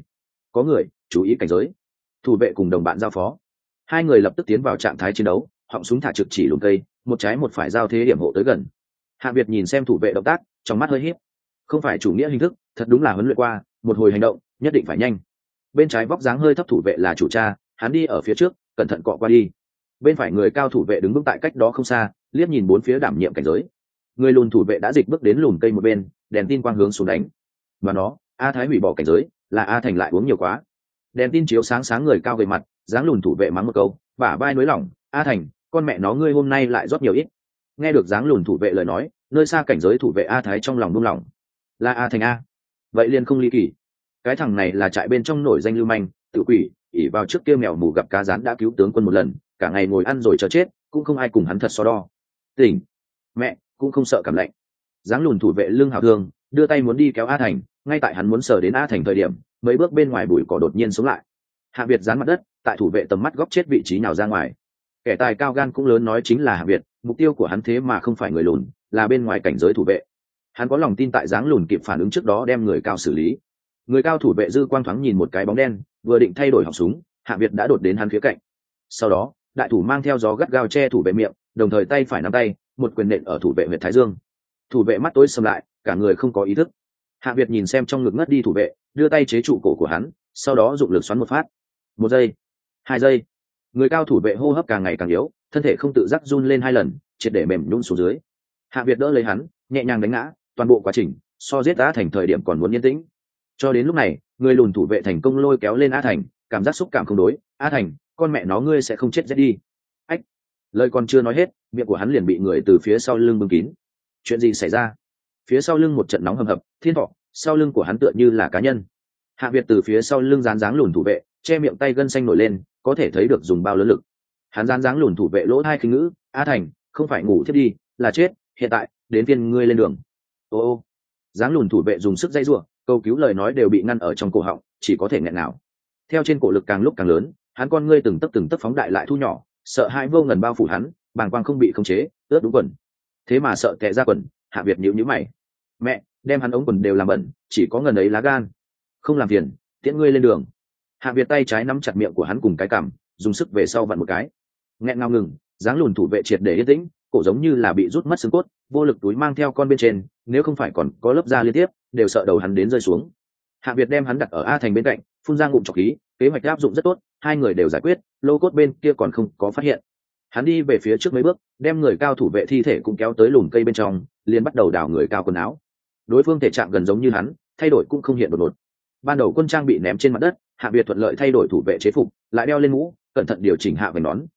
có người, chú ý cảnh giới. Thủ vệ cùng đồng bạn giao phó. Hai người lập tức tiến vào trạng thái chiến đấu, họng súng thả trực chỉ lùm cây, một trái một phải giao thế điểm hộ tới gần. Hạ Việt nhìn xem thủ vệ động tác, trong mắt hơi híp. Không phải chủ nghĩa hình thức, thật đúng là huấn luyện qua, một hồi hành động, nhất định phải nhanh. Bên trái vóc dáng hơi thấp thủ vệ là chủ cha, hắn đi ở phía trước, cẩn thận cọ qua đi. Bên phải người cao thủ vệ đứng vững tại cách đó không xa, liếc nhìn bốn phía đảm nhiệm cảnh giới. Người lùn thủ vệ đã dịch bước đến lùm cây một bên, đèn tin quang hướng xuống đánh. Và nó, A Thái hủy bỏ cảnh giới, là A Thành lại uống nhiều quá. Đèn tin chiếu sáng sáng người cao gầy mặt, dáng lùn thủ vệ mắng một câu, bả vai nới lỏng, A Thành, con mẹ nó ngươi hôm nay lại rót nhiều ít. Nghe được dáng lùn thủ vệ lời nói, nơi xa cảnh giới thủ vệ A Thái trong lòng buông lỏng. Là A Thành a? Vậy liền không ly kỳ. Cái thằng này là trại bên trong nổi danh lưu manh, tự quỷ, ỉ vào trước kia mèo mù gặp cá rán đã cứu tướng quân một lần, cả ngày ngồi ăn rồi chờ chết, cũng không ai cùng hắn thật so đo. Tỉnh, mẹ, cũng không sợ cảm lạnh. Dáng lùn thủ vệ lưng hào thương, đưa tay muốn đi kéo A Thành, ngay tại hắn muốn sờ đến A Thành thời điểm, mấy bước bên ngoài bụi cỏ đột nhiên sống lại. Hạ Việt dán mặt đất, tại thủ vệ tầm mắt góc chết vị trí nào ra ngoài. Kẻ tài cao gan cũng lớn nói chính là Hạ Việt, mục tiêu của hắn thế mà không phải người lùn, là bên ngoài cảnh giới thủ vệ. Hắn có lòng tin tại dáng lùn kịp phản ứng trước đó đem người cao xử lý. Người cao thủ vệ dư quang thoáng nhìn một cái bóng đen, vừa định thay đổi họng súng, Hạ Việt đã đột đến hắn phía cạnh. Sau đó, đại thủ mang theo gió gắt gao che thủ vệ miệng, đồng thời tay phải nắm tay, một quyền nện ở thủ vệ huyệt thái dương. Thủ vệ mắt tối sầm lại, cả người không có ý thức. Hạ Việt nhìn xem trong ngực ngất đi thủ vệ, đưa tay chế trụ cổ của hắn, sau đó dụng lực xoắn một phát. 1 giây, 2 giây. Người cao thủ vệ hô hấp càng ngày càng yếu, thân thể không tự giác run lên 2 lần, triệt để mềm nhũn xuống dưới. Hạ Việt đỡ lấy hắn, nhẹ nhàng đánh ngã, toàn bộ quá trình so giết A Thành thời điểm còn muốn yên tĩnh. Cho đến lúc này, người lùn thủ vệ thành công lôi kéo lên A Thành, cảm giác xúc cảm không đối. A Thành, con mẹ nó ngươi sẽ không chết rét đi. Ách, lời còn chưa nói hết, miệng của hắn liền bị người từ phía sau lưng bưng kín. Chuyện gì xảy ra? Phía sau lưng một trận nóng hầm hập, thiên thọ, sau lưng của hắn tựa như là cá nhân. Hạ Việt từ phía sau lưng dán dáng lùn thủ vệ, che miệng tay gân xanh nổi lên, có thể thấy được dùng bao lớn lực. Hắn dán dáng lùn thủ vệ lỗ hai khinh ngữ, A Thành, không phải ngủ thiết đi, là chết, hiện tại, đến phiên ngươi lên đường. Ô, dáng lùn thủ vệ dùng sức dây rủa, câu cứu lời nói đều bị ngăn ở trong cổ họng, chỉ có thể nghẹn nào. Theo trên cổ lực càng lúc càng lớn, hắn con ngươi từng tấc phóng đại lại thu nhỏ, sợ hãi vô ngần bao phủ hắn, bàng quang không bị khống chế, ướt đúng quần. Thế mà sợ tè ra quần, Hạ Việt nhíu mày. Mẹ, đem hắn ống quần đều làm bẩn, chỉ có ngần ấy lá gan. Không làm phiền, tiễn ngươi lên đường. Hạ Việt tay trái nắm chặt miệng của hắn cùng cái cằm, dùng sức về sau vặn một cái. Nghẹn ngào ngừng, dáng lùn thủ vệ triệt để yên tĩnh, cổ giống như là bị rút mất xương cốt, vô lực túi mang theo con bên trên, nếu không phải còn có lớp da liên tiếp, đều sợ đầu hắn đến rơi xuống. Hạ Việt đem hắn đặt ở A Thành bên cạnh, phun ra ngụm trọc khí, kế hoạch áp dụng rất tốt, hai người đều giải quyết, lô cốt bên kia còn không có phát hiện. Hắn đi về phía trước mấy bước, đem người cao thủ vệ thi thể cũng kéo tới lùm cây bên trong, liền bắt đầu đào người cao quần áo. Đối phương thể trạng gần giống như hắn, thay đổi cũng không hiện đột ngột. Ban đầu quân trang bị ném trên mặt đất, Hạ Việt thuận lợi thay đổi thủ vệ chế phục, lại đeo lên mũ, cẩn thận điều chỉnh hạ vành nón,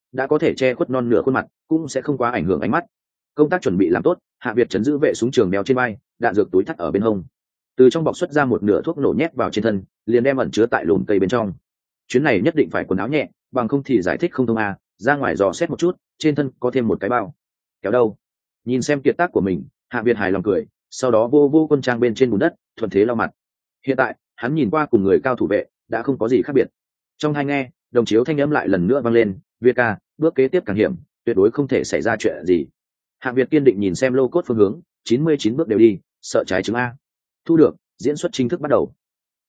đã có thể che khuất non nửa khuôn mặt, cũng sẽ không quá ảnh hưởng ánh mắt. Công tác chuẩn bị làm tốt, Hạ Việt chấn giữ vệ súng trường đeo trên vai, đạn dược túi thắt ở bên hông. Từ trong bọc xuất ra một nửa thuốc nổ nhét vào trên thân, liền đem ẩn chứa tại lùm cây bên trong. Chuyến này nhất định phải quần áo nhẹ, bằng không thì giải thích không thông a. Ra ngoài dò xét một chút, trên thân có thêm một cái bao. Kéo đâu? Nhìn xem kiệt tác của mình, Hạ Việt hài lòng cười, sau đó vô vô quân trang bên trên bùn đất, thuận thế lau mặt. Hiện tại, hắn nhìn qua cùng người cao thủ vệ, đã không có gì khác biệt. Trong hai nghe, đồng chiếu thanh âm lại lần nữa vang lên, Việt ca, bước kế tiếp càng hiểm, tuyệt đối không thể xảy ra chuyện gì. Hạ Việt kiên định nhìn xem lô cốt phương hướng, 99 bước đều đi, sợ trái chứng a. Thu được, diễn xuất chính thức bắt đầu.